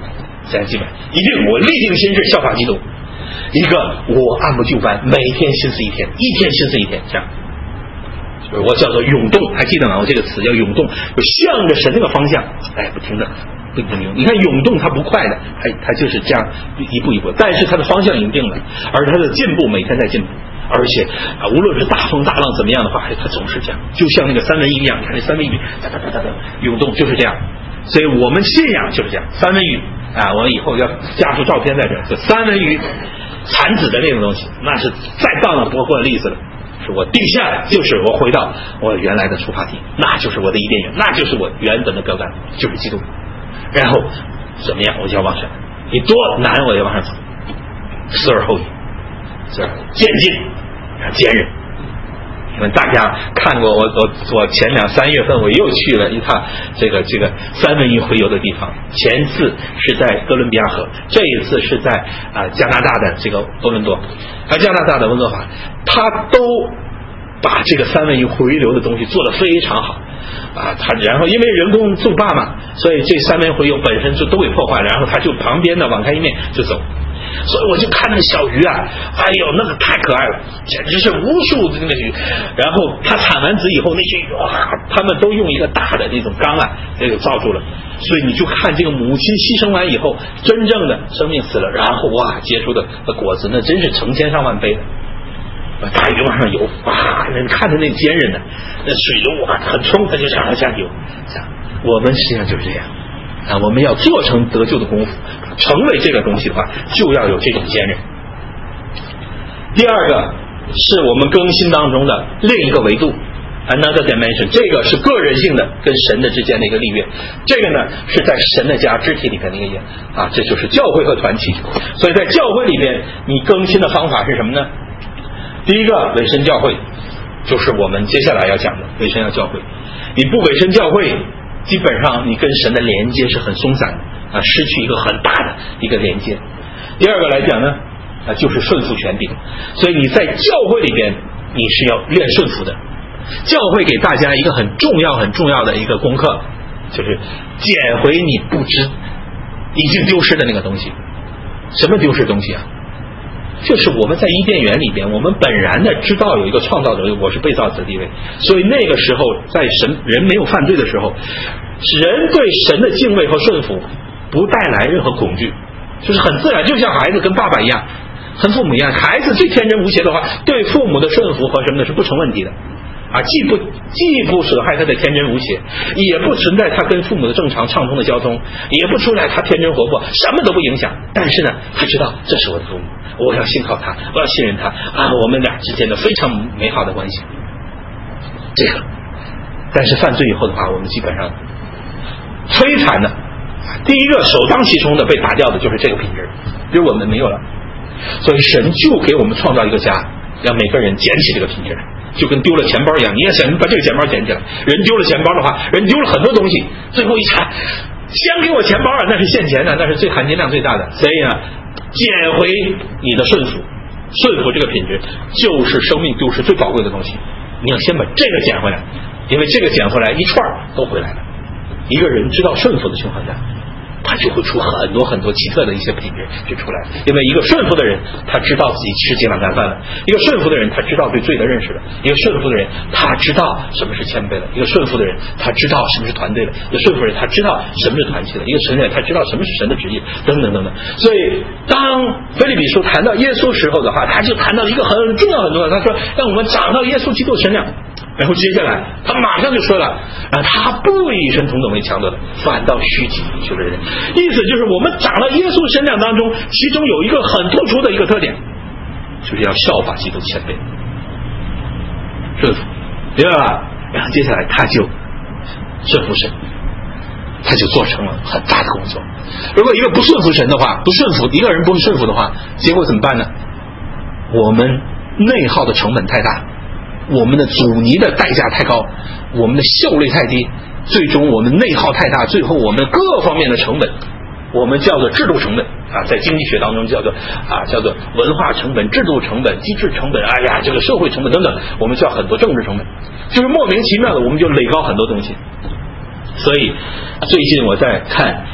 现在基本一定我立定心志效法基督。一个我按部就班，每天心思一天，一天心思一天，这样我叫做涌动，还记得吗？我这个词叫涌动，就向着神那个方向，哎，不停的不停的。你看涌动它不快的，哎，它就是这样一步一步，但是它的方向已经定了，而它的进步每天在进步，而且啊，无论是大风大浪怎么样的话，哎，它总是这样，就像那个三文鱼一样，你看那三文鱼哒哒哒哒哒涌动就是这样。所以我们信仰就是这样，三文鱼啊，我以后要加出照片在这儿，就三文鱼产子的这种东西，那是再棒的不过例子了。是我定下来，就是我回到我原来的出发地，那就是我的伊甸园，那就是我原本的标杆，就是基督。然后怎么样，我就要往上，你多难我就往上走，思而后已，是渐进，坚韧。你们大家看过我我我前两三月份我又去了一趟这个这个三文鱼洄游的地方，前次是在哥伦比亚河，这一次是在啊、呃、加拿大的这个多伦多，而加拿大的温哥华，他都把这个三文鱼洄游的东西做得非常好啊，他然后因为人工作罢嘛，所以这三文鱼洄游本身就都给破坏了，然后他就旁边的网开一面就走。所以我就看那个小鱼啊，哎呦，那个太可爱了，简直是无数的那个鱼。然后它产完子以后，那些鱼哇，他们都用一个大的那种缸啊，这个罩住了。所以你就看这个母亲牺牲完以后，真正的生命死了，然后哇，结出的果子，那真是成千上万倍的。大鱼往上游，哇，你看着那坚韧的，那水流哇很冲，它就想往下游。我们实际上就是这样。啊，我们要做成得救的功夫，成为这个东西的话，就要有这种坚韧。第二个是我们更新当中的另一个维度 ，another dimension， 这个是个人性的跟神的之间的一个立约，这个呢是在神的家肢体里面的一个约啊，这就是教会和团体。所以在教会里边，你更新的方法是什么呢？第一个委身教会，就是我们接下来要讲的委身要教会。你不委身教会，基本上你跟神的连接是很松散的啊，失去一个很大的一个连接。第二个来讲呢，啊就是顺服权柄，所以你在教会里边你是要练顺服的。教会给大家一个很重要很重要的一个功课，就是捡回你不知已经丢失的那个东西。什么丢失东西啊？就是我们在伊甸园里边，我们本然的知道有一个创造者，我是被造者的地位，所以那个时候在神人没有犯罪的时候，人对神的敬畏和顺服不带来任何恐惧，就是很自然，就像孩子跟爸爸一样，跟父母一样。孩子最天真无邪的话，对父母的顺服和什么的是不成问题的啊，既不既不损害他的天真无邪，也不存在他跟父母的正常畅通的交通，也不出来他天真活泼，什么都不影响。但是呢，他知道这是我的父母，我要信靠他，我要信任他啊，我们俩之间的非常美好的关系。这个，但是犯罪以后的话，我们基本上摧残的，第一个首当其冲的被打掉的就是这个品质，因为我们没有了。所以神就给我们创造一个家，让每个人捡起这个品质来。就跟丢了钱包一样，你也想把这个钱包捡起来。人丢了钱包的话，人丢了很多东西，最后一查，先给我钱包啊，那是现钱的，那是最含金量最大的。所以呢，捡回你的顺服，顺服这个品质就是生命丢失最宝贵的东西。你要先把这个捡回来，因为这个捡回来一串都回来了。一个人知道顺服的情况下，他就会出很多很多奇特的一些品质就出来了。因为一个顺服的人，他知道自己吃这碗干饭了；一个顺服的人，他知道对罪的认识了；一个顺服的人，他知道什么是谦卑了；一个顺服的人，他知道什么是团队了；一个顺服人，他知道什么是团契了；一个顺服人，他知道什么是神的旨意，等等等等。所以，当腓立比书谈到耶稣时候的话，他就谈到一个很重要很重要，他说让我们长到耶稣基督的身量。然后接下来他马上就说了啊，他不以神同等为强夺的，反倒虚己求了人。意思就是我们长到耶稣身量当中，其中有一个很突出的一个特点，就是要效法基督谦卑顺服，明白吧？然后接下来他就顺服神，他就做成了很大的工作。如果一个不顺服神的话，不顺服一个人不顺服的话，结果怎么办呢？我们内耗的成本太大，我们的阻尼的代价太高，我们的效率太低，最终我们内耗太大，最后我们各方面的成本，我们叫做制度成本啊，在经济学当中叫做啊叫做文化成本、制度成本、机制成本，哎呀，这个社会成本等等，我们叫很多政治成本，就是莫名其妙的我们就垒高很多东西。所以最近我在看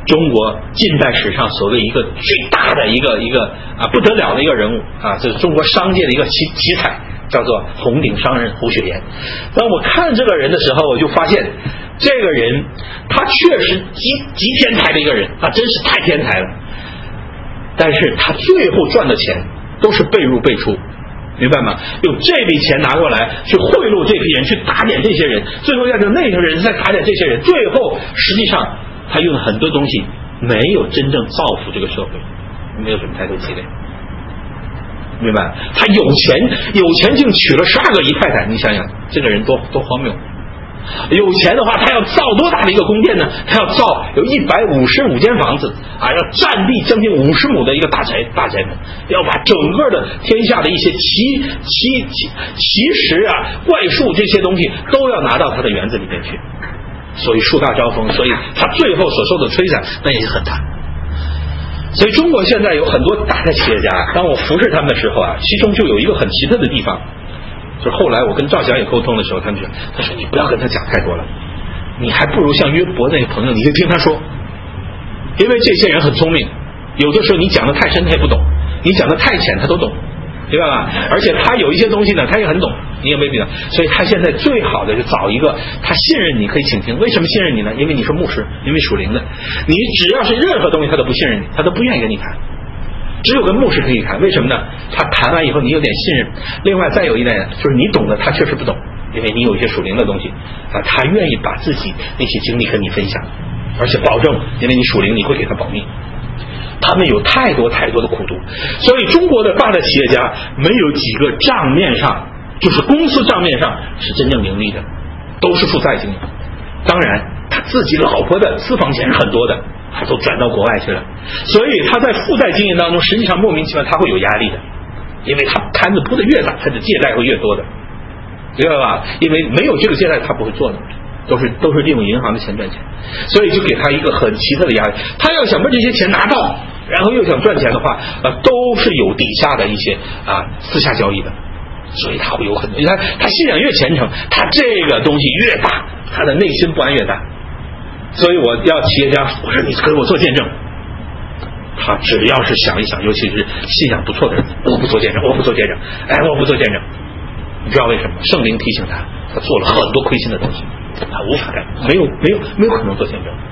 中国近代史上所谓一个最大的一个一个啊不得了的一个人物啊，这是中国商界的一个奇奇才，叫做红顶商人胡雪岩。当我看这个人的时候，我就发现这个人他确实极极天才的一个人啊，真是太天才了。但是他最后赚的钱都是背入背出，明白吗？用这笔钱拿过来去贿赂这批人，去打点这些人，最后要让那些人再打点这些人，最后实际上他用很多东西没有真正造福这个社会，没有什么太多积累，明白？他有钱，有钱竟娶了十二个姨太太，你想想这个人多多荒谬。有钱的话，他要造多大的一个宫殿呢？他要造有一百五十五间房子啊，要占地将近五十亩的一个大宅大宅门，要把整个的天下的一些奇奇奇奇石啊、怪树这些东西都要拿到他的园子里面去，所以树大招风，所以他最后所受的摧残那也很大。所以中国现在有很多大的企业家，当我服侍他们的时候啊，其中就有一个很奇特的地方。就是后来我跟赵小野沟通的时候，他们说：“他说你不要跟他讲太多了，你还不如像约伯那个朋友，你可以听他说，因为这些人很聪明，有的时候你讲的太深他也不懂，你讲的太浅他都懂，对吧？而且他有一些东西呢，他也很懂，你也未必懂。所以他现在最好的是找一个他信任你可以倾听。为什么信任你呢？因为你是牧师，因为属灵的，你只要是任何东西他都不信任你，他都不愿意跟你谈。”只有跟牧师可以谈，为什么呢？他谈完以后你有点信任。另外再有一点就是你懂的他确实不懂，因为你有一些属灵的东西啊，他愿意把自己那些经历跟你分享，而且保证因为你属灵你会给他保密。他们有太多太多的苦读，所以中国的大的企业家没有几个账面上就是公司账面上是真正盈利的，都是负债经营。当然他自己老婆的私房钱是很多的，他都转到国外去了，所以他在负债经营当中实际上莫名其妙他会有压力的，因为他摊子铺的越大，他的借贷会越多的，明白吧？因为没有这个借贷他不会做的，都是都是利用银行的钱赚钱，所以就给他一个很奇特的压力。他要想把这些钱拿到，然后又想赚钱的话，呃，都是有底下的一些啊私下交易的，所以他会有很多。你看他信仰越虔诚，他这个东西越大，他的内心不安越大。所以我要企业家，我说你给我做见证，他只要是想一想，尤其是信仰不错的人，我不做见证，我不做见证，哎，我不做见证。你知道为什么？圣灵提醒他，他做了很多亏心的东西，他无法干，没有没有没有可能做见证。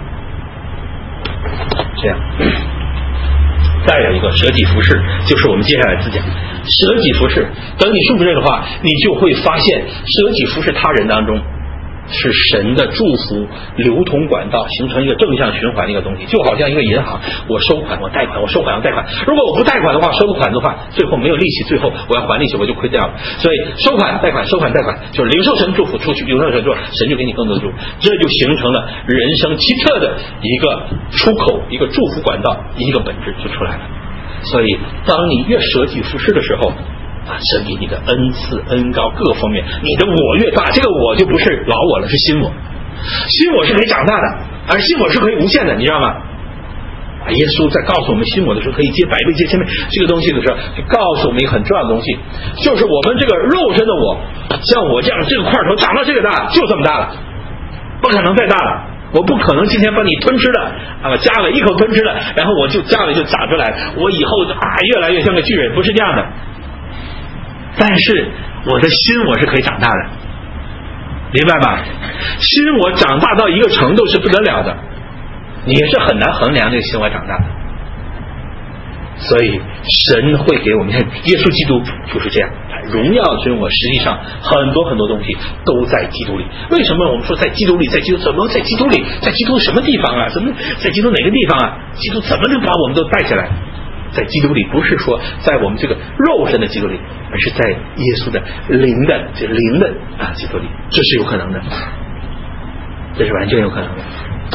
这样，再有一个舍己服侍，就是我们接下来只讲舍己服侍。等你顺服这个话，你就会发现舍己服侍他人当中是神的祝福流通管道，形成一个正向循环的一个东西，就好像一个银行，我收款我贷款，我收款我贷款，如果我不贷款的话，收款的话最后没有利息，最后我要还利息我就亏掉了。所以收款贷款收款贷款就是领受神祝福出去，领受神祝福，神就给你更多的祝福，这就形成了人生奇特的一个出口，一个祝福管道，一个本质就出来了。所以当你越舍己服侍的时候啊，神给你的恩赐恩高各方面，你的我越大，这个我就不是老我了，是新我。新我是可以长大的，而新我是可以无限的，你知道吗？啊，耶稣在告诉我们新我的时候可以接百倍接千倍这个东西的时候，就告诉我们一个很重要的东西，就是我们这个肉身的我，像我这样这个块头长到这个大就这么大了，不可能再大了。我不可能今天把你吞吃了啊，加了一口吞吃了，然后我就加了就长出来，我以后啊越来越像个巨人，不是这样的。但是我的心我是可以长大的，明白吧？心我长大到一个程度是不得了的，你也是很难衡量这个心我长大的。所以神会给我们，看耶稣基督就是这样，荣耀真我，实际上很多很多东西都在基督里。为什么我们说在基督里，在基督怎么在基督里，在基督什么地方啊？怎么在基督哪个地方啊？基督怎么能把我们都带起来？在基督里，不是说在我们这个肉身的基督里，而是在耶稣的灵的这灵的啊基督里，这是有可能的，这是完全有可能的。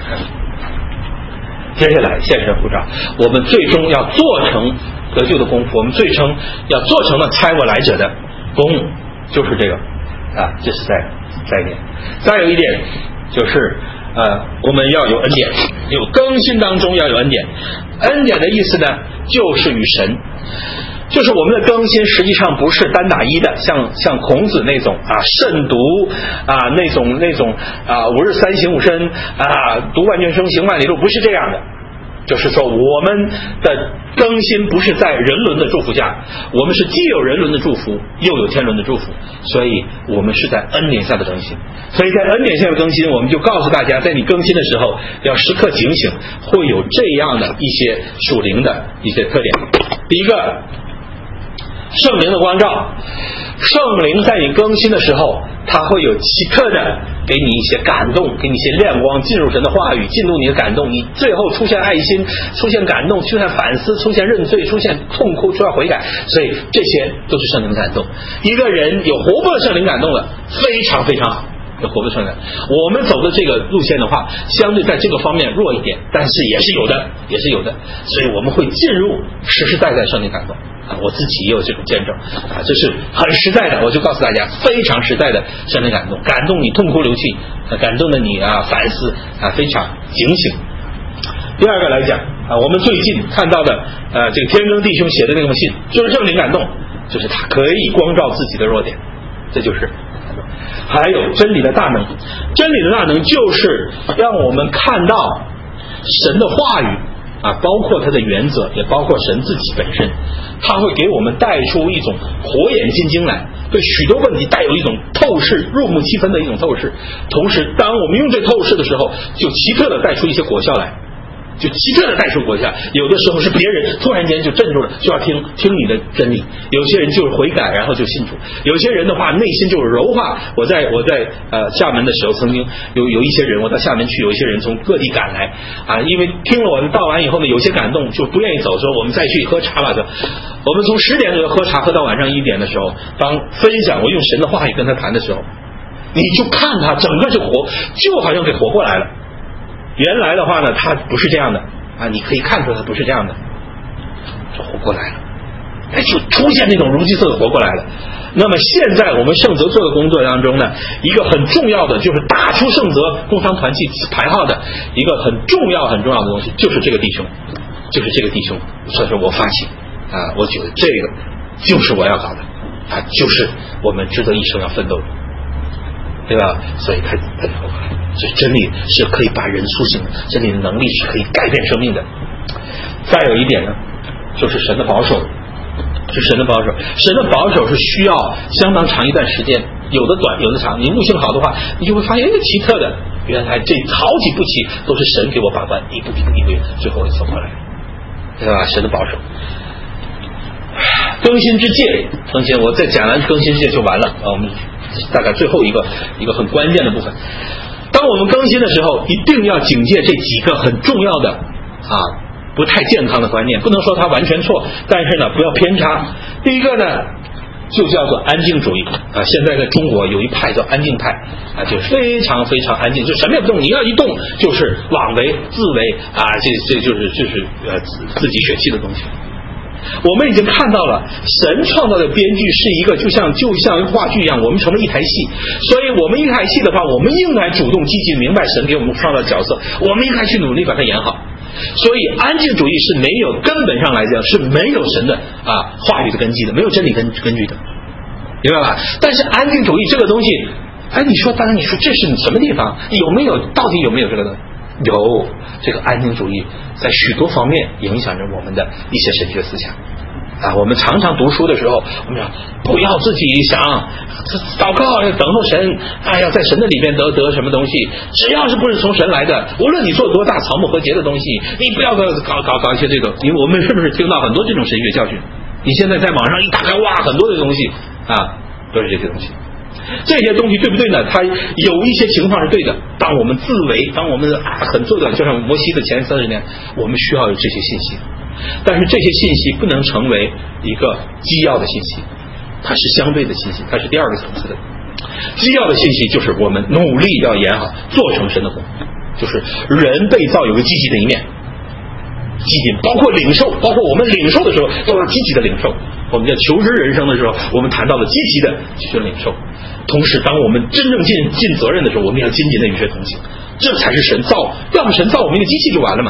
接下来现身呼召，我们最终要做成得救的功夫，我们最终要做成了差我来者的功，就是这个啊，这是在在一点。再有一点就是呃，我们要有恩典，有更新当中要有恩典。恩典的意思呢，就是与神，就就是我们的更新实际上不是单打一的，像像孔子那种啊慎独啊那种那种啊吾日三省吾身啊读万卷书行万里路，不是这样的。就是说我们的更新不是在人伦的祝福下，我们是既有人伦的祝福又有天伦的祝福，所以我们是在恩典下的更新。所以在恩典下的更新，我们就告诉大家，在你更新的时候要时刻警醒，会有这样的一些属灵的一些特点。第一个，圣灵的光照。圣灵在你更新的时候，它会有奇特的给你一些感动，给你一些亮光，进入神的话语，进入你的感动，你最后出现爱心，出现感动，出现反思，出现认罪，出现痛哭，出现悔改，所以这些都是圣灵的感动。一个人有活泼的圣灵感动了，非常非常好，有活泼的圣灵。我们走的这个路线的话，相对在这个方面弱一点，但是也是有的，也是有的，所以我们会进入实实在在圣灵感动。啊，我自己也有这种见证啊，这是很实在的，我就告诉大家，非常实在的圣灵感动，感动你痛哭流涕，啊、感动的你啊反思啊，非常警醒。第二个来讲啊，我们最近看到的呃，这个天更弟兄写的那封信，就是圣灵感动，就是他可以光照自己的弱点，这就是。还有真理的大能，真理的大能就是让我们看到神的话语。啊，包括它的原则，也包括神自己本身，它会给我们带出一种火眼金睛来，对许多问题带有一种透视、入木七分的一种透视。同时，当我们用这透视的时候，就奇特的带出一些果效来，就奇特的带出果效。有的时候是别人突然间就镇住了，就要听听你的真理；有些人就是悔改，然后就信主；有些人的话内心就是柔化。我在我在呃厦门的时候，曾经有有一些人，我到厦门去，有一些人从各地赶来啊，因为听了我们道完以后呢，有些感动就不愿意走，说我们再去喝茶吧。就我们从十点左右喝茶喝到晚上一点的时候，当分享我用神的话语跟他谈的时候，你就看他整个就活，就好像给活过来了。原来的话呢，他不是这样的啊，你可以看出他不是这样的，就活过来了，哎，就出现那种如饥似的活过来了。那么现在我们圣泽做的工作当中呢，一个很重要的就是打出圣泽工商团契牌号的一个很重要很重要的东西，就是这个弟兄，就是这个弟兄。所以说我发起啊，我觉得这个就是我要搞的啊，就是我们值得一生要奋斗的，对吧？所以他他就所以真理是可以把人苏醒的，真理的能力是可以改变生命的。再有一点呢，就是神的保守，是神的保守。神的保守是需要相当长一段时间，有的短，有的长。你悟性好的话，你就会发现一个奇特的，原来这好几步棋都是神给我把关，一步一步一步，最后走过来，对吧？神的保守。更新之戒，更新，我再讲完更新之戒就完了啊。我们大概最后一个一个很关键的部分。当我们更新的时候，一定要警戒这几个很重要的啊不太健康的观念，不能说它完全错，但是呢不要偏差。第一个呢就叫做安静主义啊，现在在中国有一派叫安静派啊，就非常非常安静，就什么也不动，你要一动就是妄为自为啊，这这就是就是呃自自己血气的东西。我们已经看到了神创造的编剧是一个就像就像一个话剧一样，我们成了一台戏，所以我们一台戏的话，我们应该主动积极明白神给我们创造的角色，我们应该去努力把它演好。所以安静主义是没有根本上来讲是没有神的啊话语的根基的，没有真理根根据的，明白吧？但是安静主义这个东西，哎，你说当然你说这是什么地方有没有，到底有没有这个东西？有，这个安静主义在许多方面影响着我们的一些神学思想啊。我们常常读书的时候，我们讲不要自己想祷告，要等候神，哎呀，在神的里边得得什么东西，只要是不是从神来的，无论你做多大草木和节的东西，你不要搞搞搞搞一些这种，因为我们是不是听到很多这种神学教训？你现在在网上一打开，哇，很多的东西啊，都是这些东西。这些东西对不对呢？它有一些情况是对的。当我们自为，当我们啊很做的，就像摩西的前三十年，我们需要有这些信息，但是这些信息不能成为一个基要的信息，它是相对的信息，它是第二个层次的。基要的信息就是我们努力要演好，做成神的工，就是人被造有个积极的一面，积极，包括领受，包括我们领受的时候都要积极的领受。我们在求知人生的时候，我们谈到了积极的去领受。同时当我们真正尽尽责任的时候，我们要紧紧的与神同行，这才是神造，要不神造我们一个机器就完了嘛，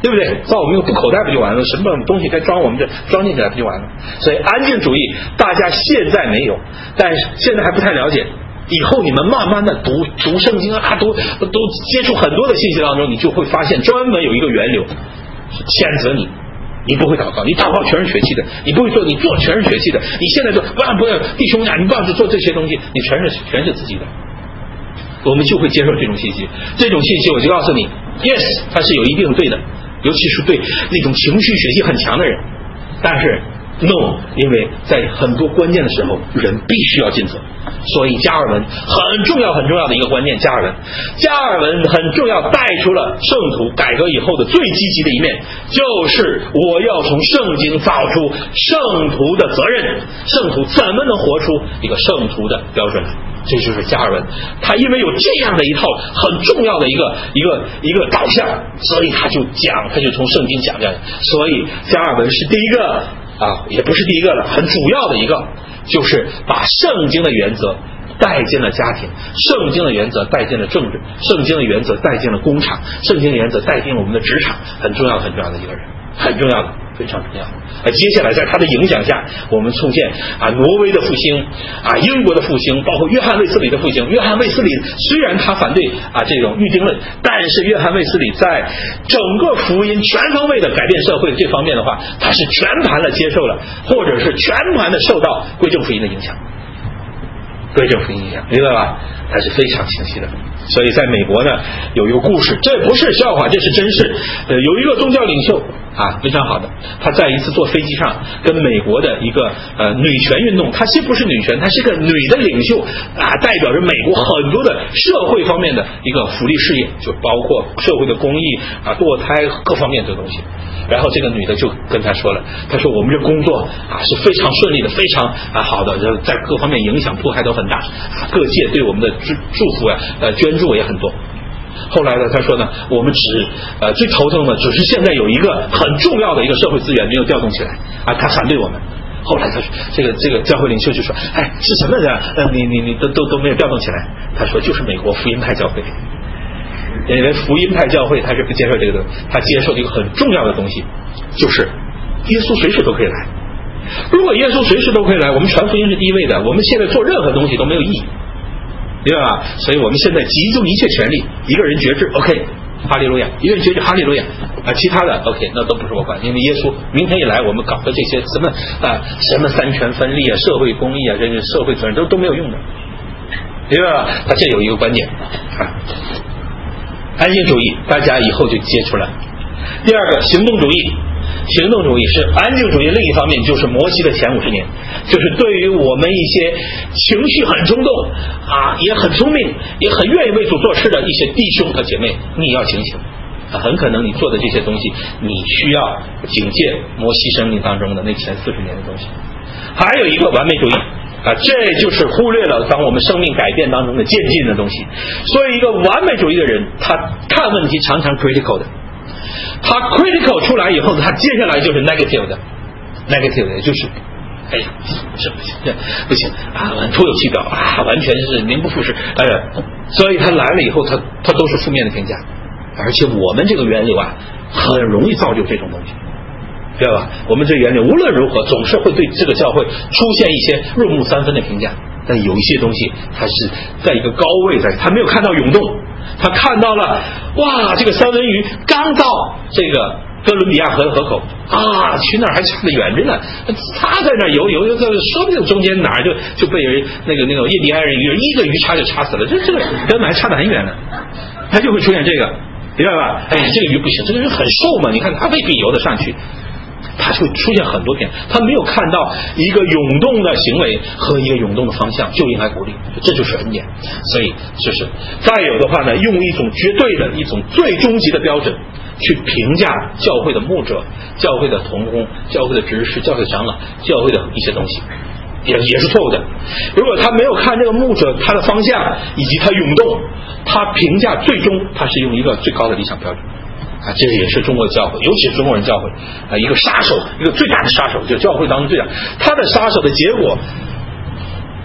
对不对？造我们一个布口袋不就完了？什么东西该装我们这装进去不就完了？所以安静主义大家现在没有，但是现在还不太了解。以后你们慢慢的读读圣经啊，读都接触很多的信息当中，你就会发现专门有一个源流谴责你。你不会祷告，你祷告全是血气的；你不会做，你做全是血气的。你现在做，不要不要，弟兄呀，你不要去做这些东西，你全是全是自己的。我们就会接受这种信息，这种信息我就告诉你 ，yes， 它是有一定对的，尤其是对那种情绪血气很强的人。但是 no， 因为在很多关键的时候，人必须要尽责。所以加尔文很重要很重要的一个观念，加尔文，加尔文很重要，带出了圣徒改革以后的最积极的一面，就是我要从圣经造出圣徒的责任，圣徒怎么能活出一个圣徒的标准来？这就是加尔文，他因为有这样的一套很重要的一个一个一个导向，所以他就讲，他就从圣经讲讲。所以加尔文是第一个啊，也不是第一个了，很主要的一个，就是把圣经的原则带进了家庭，圣经的原则带进了政治，圣经的原则带进了工厂，圣经的原则带进了我们的职场，很重要很重要的一个人，很重要的，非常重要。啊，接下来在他的影响下，我们促进啊挪威的复兴，啊英国的复兴，包括约翰卫斯理的复兴。约翰卫斯理虽然他反对啊这种预定论，但是约翰卫斯理在整个福音全方位的改变社会这方面的话，他是全盘的接受了，或者是全盘的受到归正福音的影响。归正福音影响，明白吧？它是非常清晰的。所以在美国呢，有一个故事，这不是笑话，这是真事。呃，有一个宗教领袖啊，非常好的，他在一次坐飞机上，跟美国的一个呃女权运动，她既不是女权，她是个女的领袖啊，代表着美国很多的社会方面的一个福利事业，就包括社会的公益啊、堕胎各方面的东西。然后这个女的就跟他说了，他说我们这工作啊是非常顺利的，非常啊好的，在各方面影响迫害都很大，啊各界对我们的祝祝福啊呃捐助也很多。后来呢，他说呢，我们只呃最头疼的只是现在有一个很重要的一个社会资源没有调动起来啊，他反对我们。后来他说，这个这个教会领袖就说，哎，是什么人？呃，你你你都都都没有调动起来。他说就是美国福音派教会。因为福音派教会他是不接受这个的，他接受一个很重要的东西，就是耶稣随时都可以来。如果耶稣随时都可以来，我们传福音是第一位的，我们现在做任何东西都没有意义，对吧？所以我们现在集中一切全力，一个人决志 OK 哈利路亚，一个人决志哈利路亚啊，其他的 OK 那都不是我管，因为耶稣明天一来，我们搞的这些什么啊什么三权分立啊、社会公益啊、这个社会责任都都没有用的，对吧？他这有一个观点啊。安静主义大家以后就接触了。第二个行动主义，行动主义是安静主义另一方面，就是摩西的前五十年，就是对于我们一些情绪很冲动啊，也很聪明，也很愿意为主做事的一些弟兄和姐妹，你要警醒啊，很可能你做的这些东西，你需要警戒摩西生命当中的那前四十年的东西。还有一个完美主义啊，这就是忽略了当我们生命改变当中的渐进的东西。所以一个完美主义的人，他看问题常常 critical 的，他 critical 出来以后，他接下来就是 negative 的 negative 的，就是哎呀这不行这不行啊，徒有其表啊，完全是名不副实，哎呀，所以他来了以后，他他都是负面的评价。而且我们这个源流啊，很容易造就这种东西，知道吧？我们这源流无论如何总是会对这个教会出现一些入木三分的评价，但有一些东西它是在一个高位，在他没有看到涌动，他看到了哇，这个三文鱼刚到这个哥伦比亚河河口啊，去那儿还差得远着呢，他在那儿游游游，说不定中间哪儿就就被人那个那个印第安人鱼一个鱼叉就插死了，这这个跟还差得很远呢，他就会出现这个。明白吧？哎，这个鱼不行，这个鱼很瘦嘛，你看它未必游得上去，它就会出现很多点，他没有看到一个涌动的行为和一个涌动的方向，就应该鼓励，这就是恩典。所以就是再有的话呢，用一种绝对的一种最终极的标准去评价教会的牧者、教会的同工、教会的执事、教会的长老、教会的一些东西，也也是错误的。如果他没有看这个牧者他的方向以及他涌动，他评价最终他是用一个最高的理想标准啊，这也是中国教会，尤其是中国人教会啊，一个杀手，一个最大的杀手，就教会当中最大，他的杀手的结果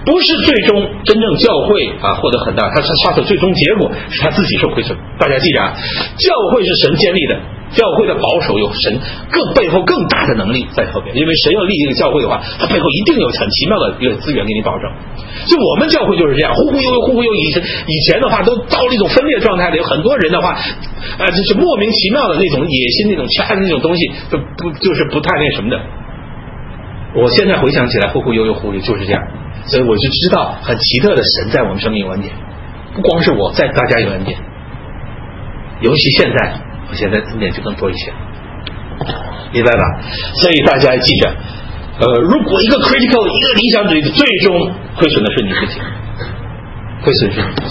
不是最终真正教会啊获得很大，他他的最终结果是他自己受亏损。大家记着啊，教会是神建立的，教会的保守有神更背后更大的能力在后边，因为神要立一个教会的话，他背后一定有很奇妙的一个资源给你保证。就我们教会就是这样，忽忽悠悠，忽忽悠悠。以前以前的话都到了一种分裂状态的，有很多人的话，啊、呃，就是莫名其妙的那种野心、那种掐的那种东西，就不就是不太那什么的。我现在回想起来，忽忽悠悠，忽悠就是这样。所以我就知道很奇特的神在我们生命有恩典，不光是我在大家有恩典，尤其现在，我现在恩典就更多一些，明白吧？所以大家记着。呃，如果一个 critical 一个理想主义的，最终亏损的是你自己，亏损是你自己。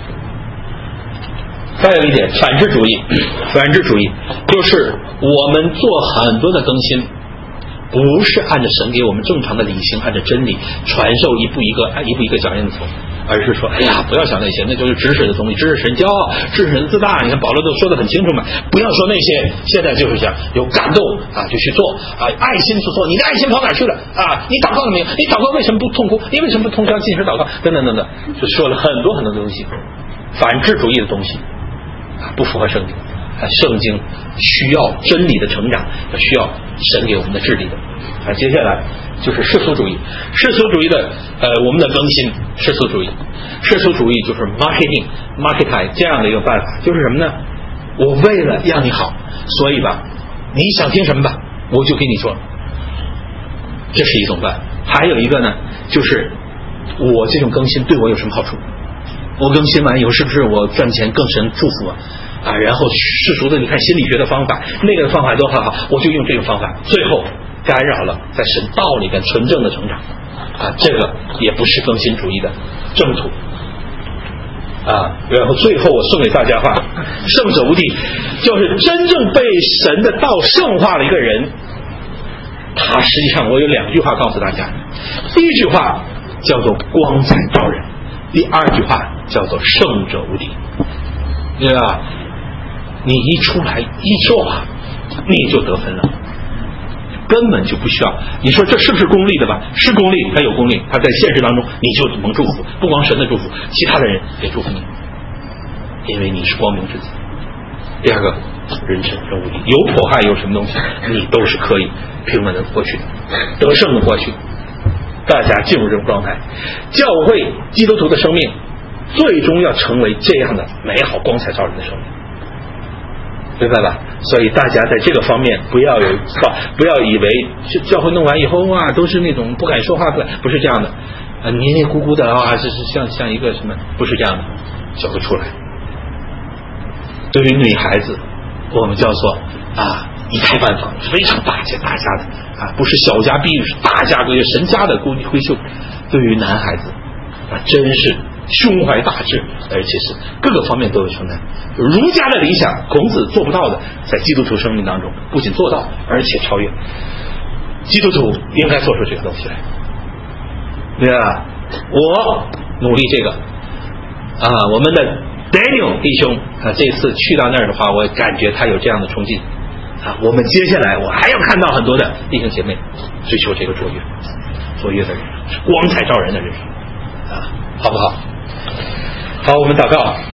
再有一点，反智主义，反智主义就是我们做很多的更新，不是按照神给我们正常的理性，按照真理传授一步一个一步一个脚印的走，而是说，哎呀，不要想那些，那就是知识的东西，知识神骄傲，知识神自大。你看保罗都说得很清楚嘛，不要说那些。现在就是想有感动啊，就去做啊，爱心去做。你的爱心跑哪去了啊？你祷告了没有？你祷告为什么不痛哭？你为什么不通宵禁食祷告？等等等等，就说了很多很多东西，反智主义的东西啊，不符合圣经。啊，圣经需要真理的成长，需要神给我们的智力的。啊，接下来就是世俗主义，世俗主义的呃，我们的更新，世俗主义，世俗主义就是 marketing marketing 这样的一个办法，就是什么呢？我为了让你好，所以吧，你想听什么吧，我就给你说，这是一种办法。还有一个呢，就是我这种更新对我有什么好处？我更新完以后，是不是我赚钱更神祝福啊？啊，然后世俗的你看心理学的方法，那个方法都很好，我就用这个方法，最后干扰了在神道里边纯正的成长啊，这个也不是更新主义的正途啊。然后最后我送给大家话，圣者无敌，就是真正被神的道圣化的一个人，他实际上我有两句话告诉大家，第一句话叫做光彩照人，第二句话叫做圣者无敌，对吧？你一出来一说话，你就得分了，根本就不需要。你说这是不是功利的吧？是功利，他有功利，他在现实当中你就蒙祝福，不光神的祝福，其他的人也祝福你，因为你是光明之子。第二个，人生人无敌，有迫害有什么东西，你都是可以平稳的过去的，得胜的过去。大家进入这种状态，教会基督徒的生命最终要成为这样的美好光彩照人的生命，明白吧？所以大家在这个方面不要有不要以为教会弄完以后哇都是那种不敢说话，不是这样的啊，黏黏糊糊的啊，这是像像一个什么，不是这样的，教会出来。对于女孩子，我们叫做啊一胎万房，非常大家大家的啊，不是小家碧玉，是大家闺神家的闺闺秀。对于男孩子啊，真是胸怀大志，而且是各个方面都有承担。儒家的理想，孔子做不到的，在基督徒生命当中不仅做到，而且超越。基督徒应该做出这个东西来，对吧？我努力这个啊，我们的 Daniel 弟兄啊，这次去到那儿的话，我感觉他有这样的冲劲啊。我们接下来我还要看到很多的弟兄姐妹追求这个卓越，卓越的人，光彩照人的人生啊，好不好？好，我们祷告。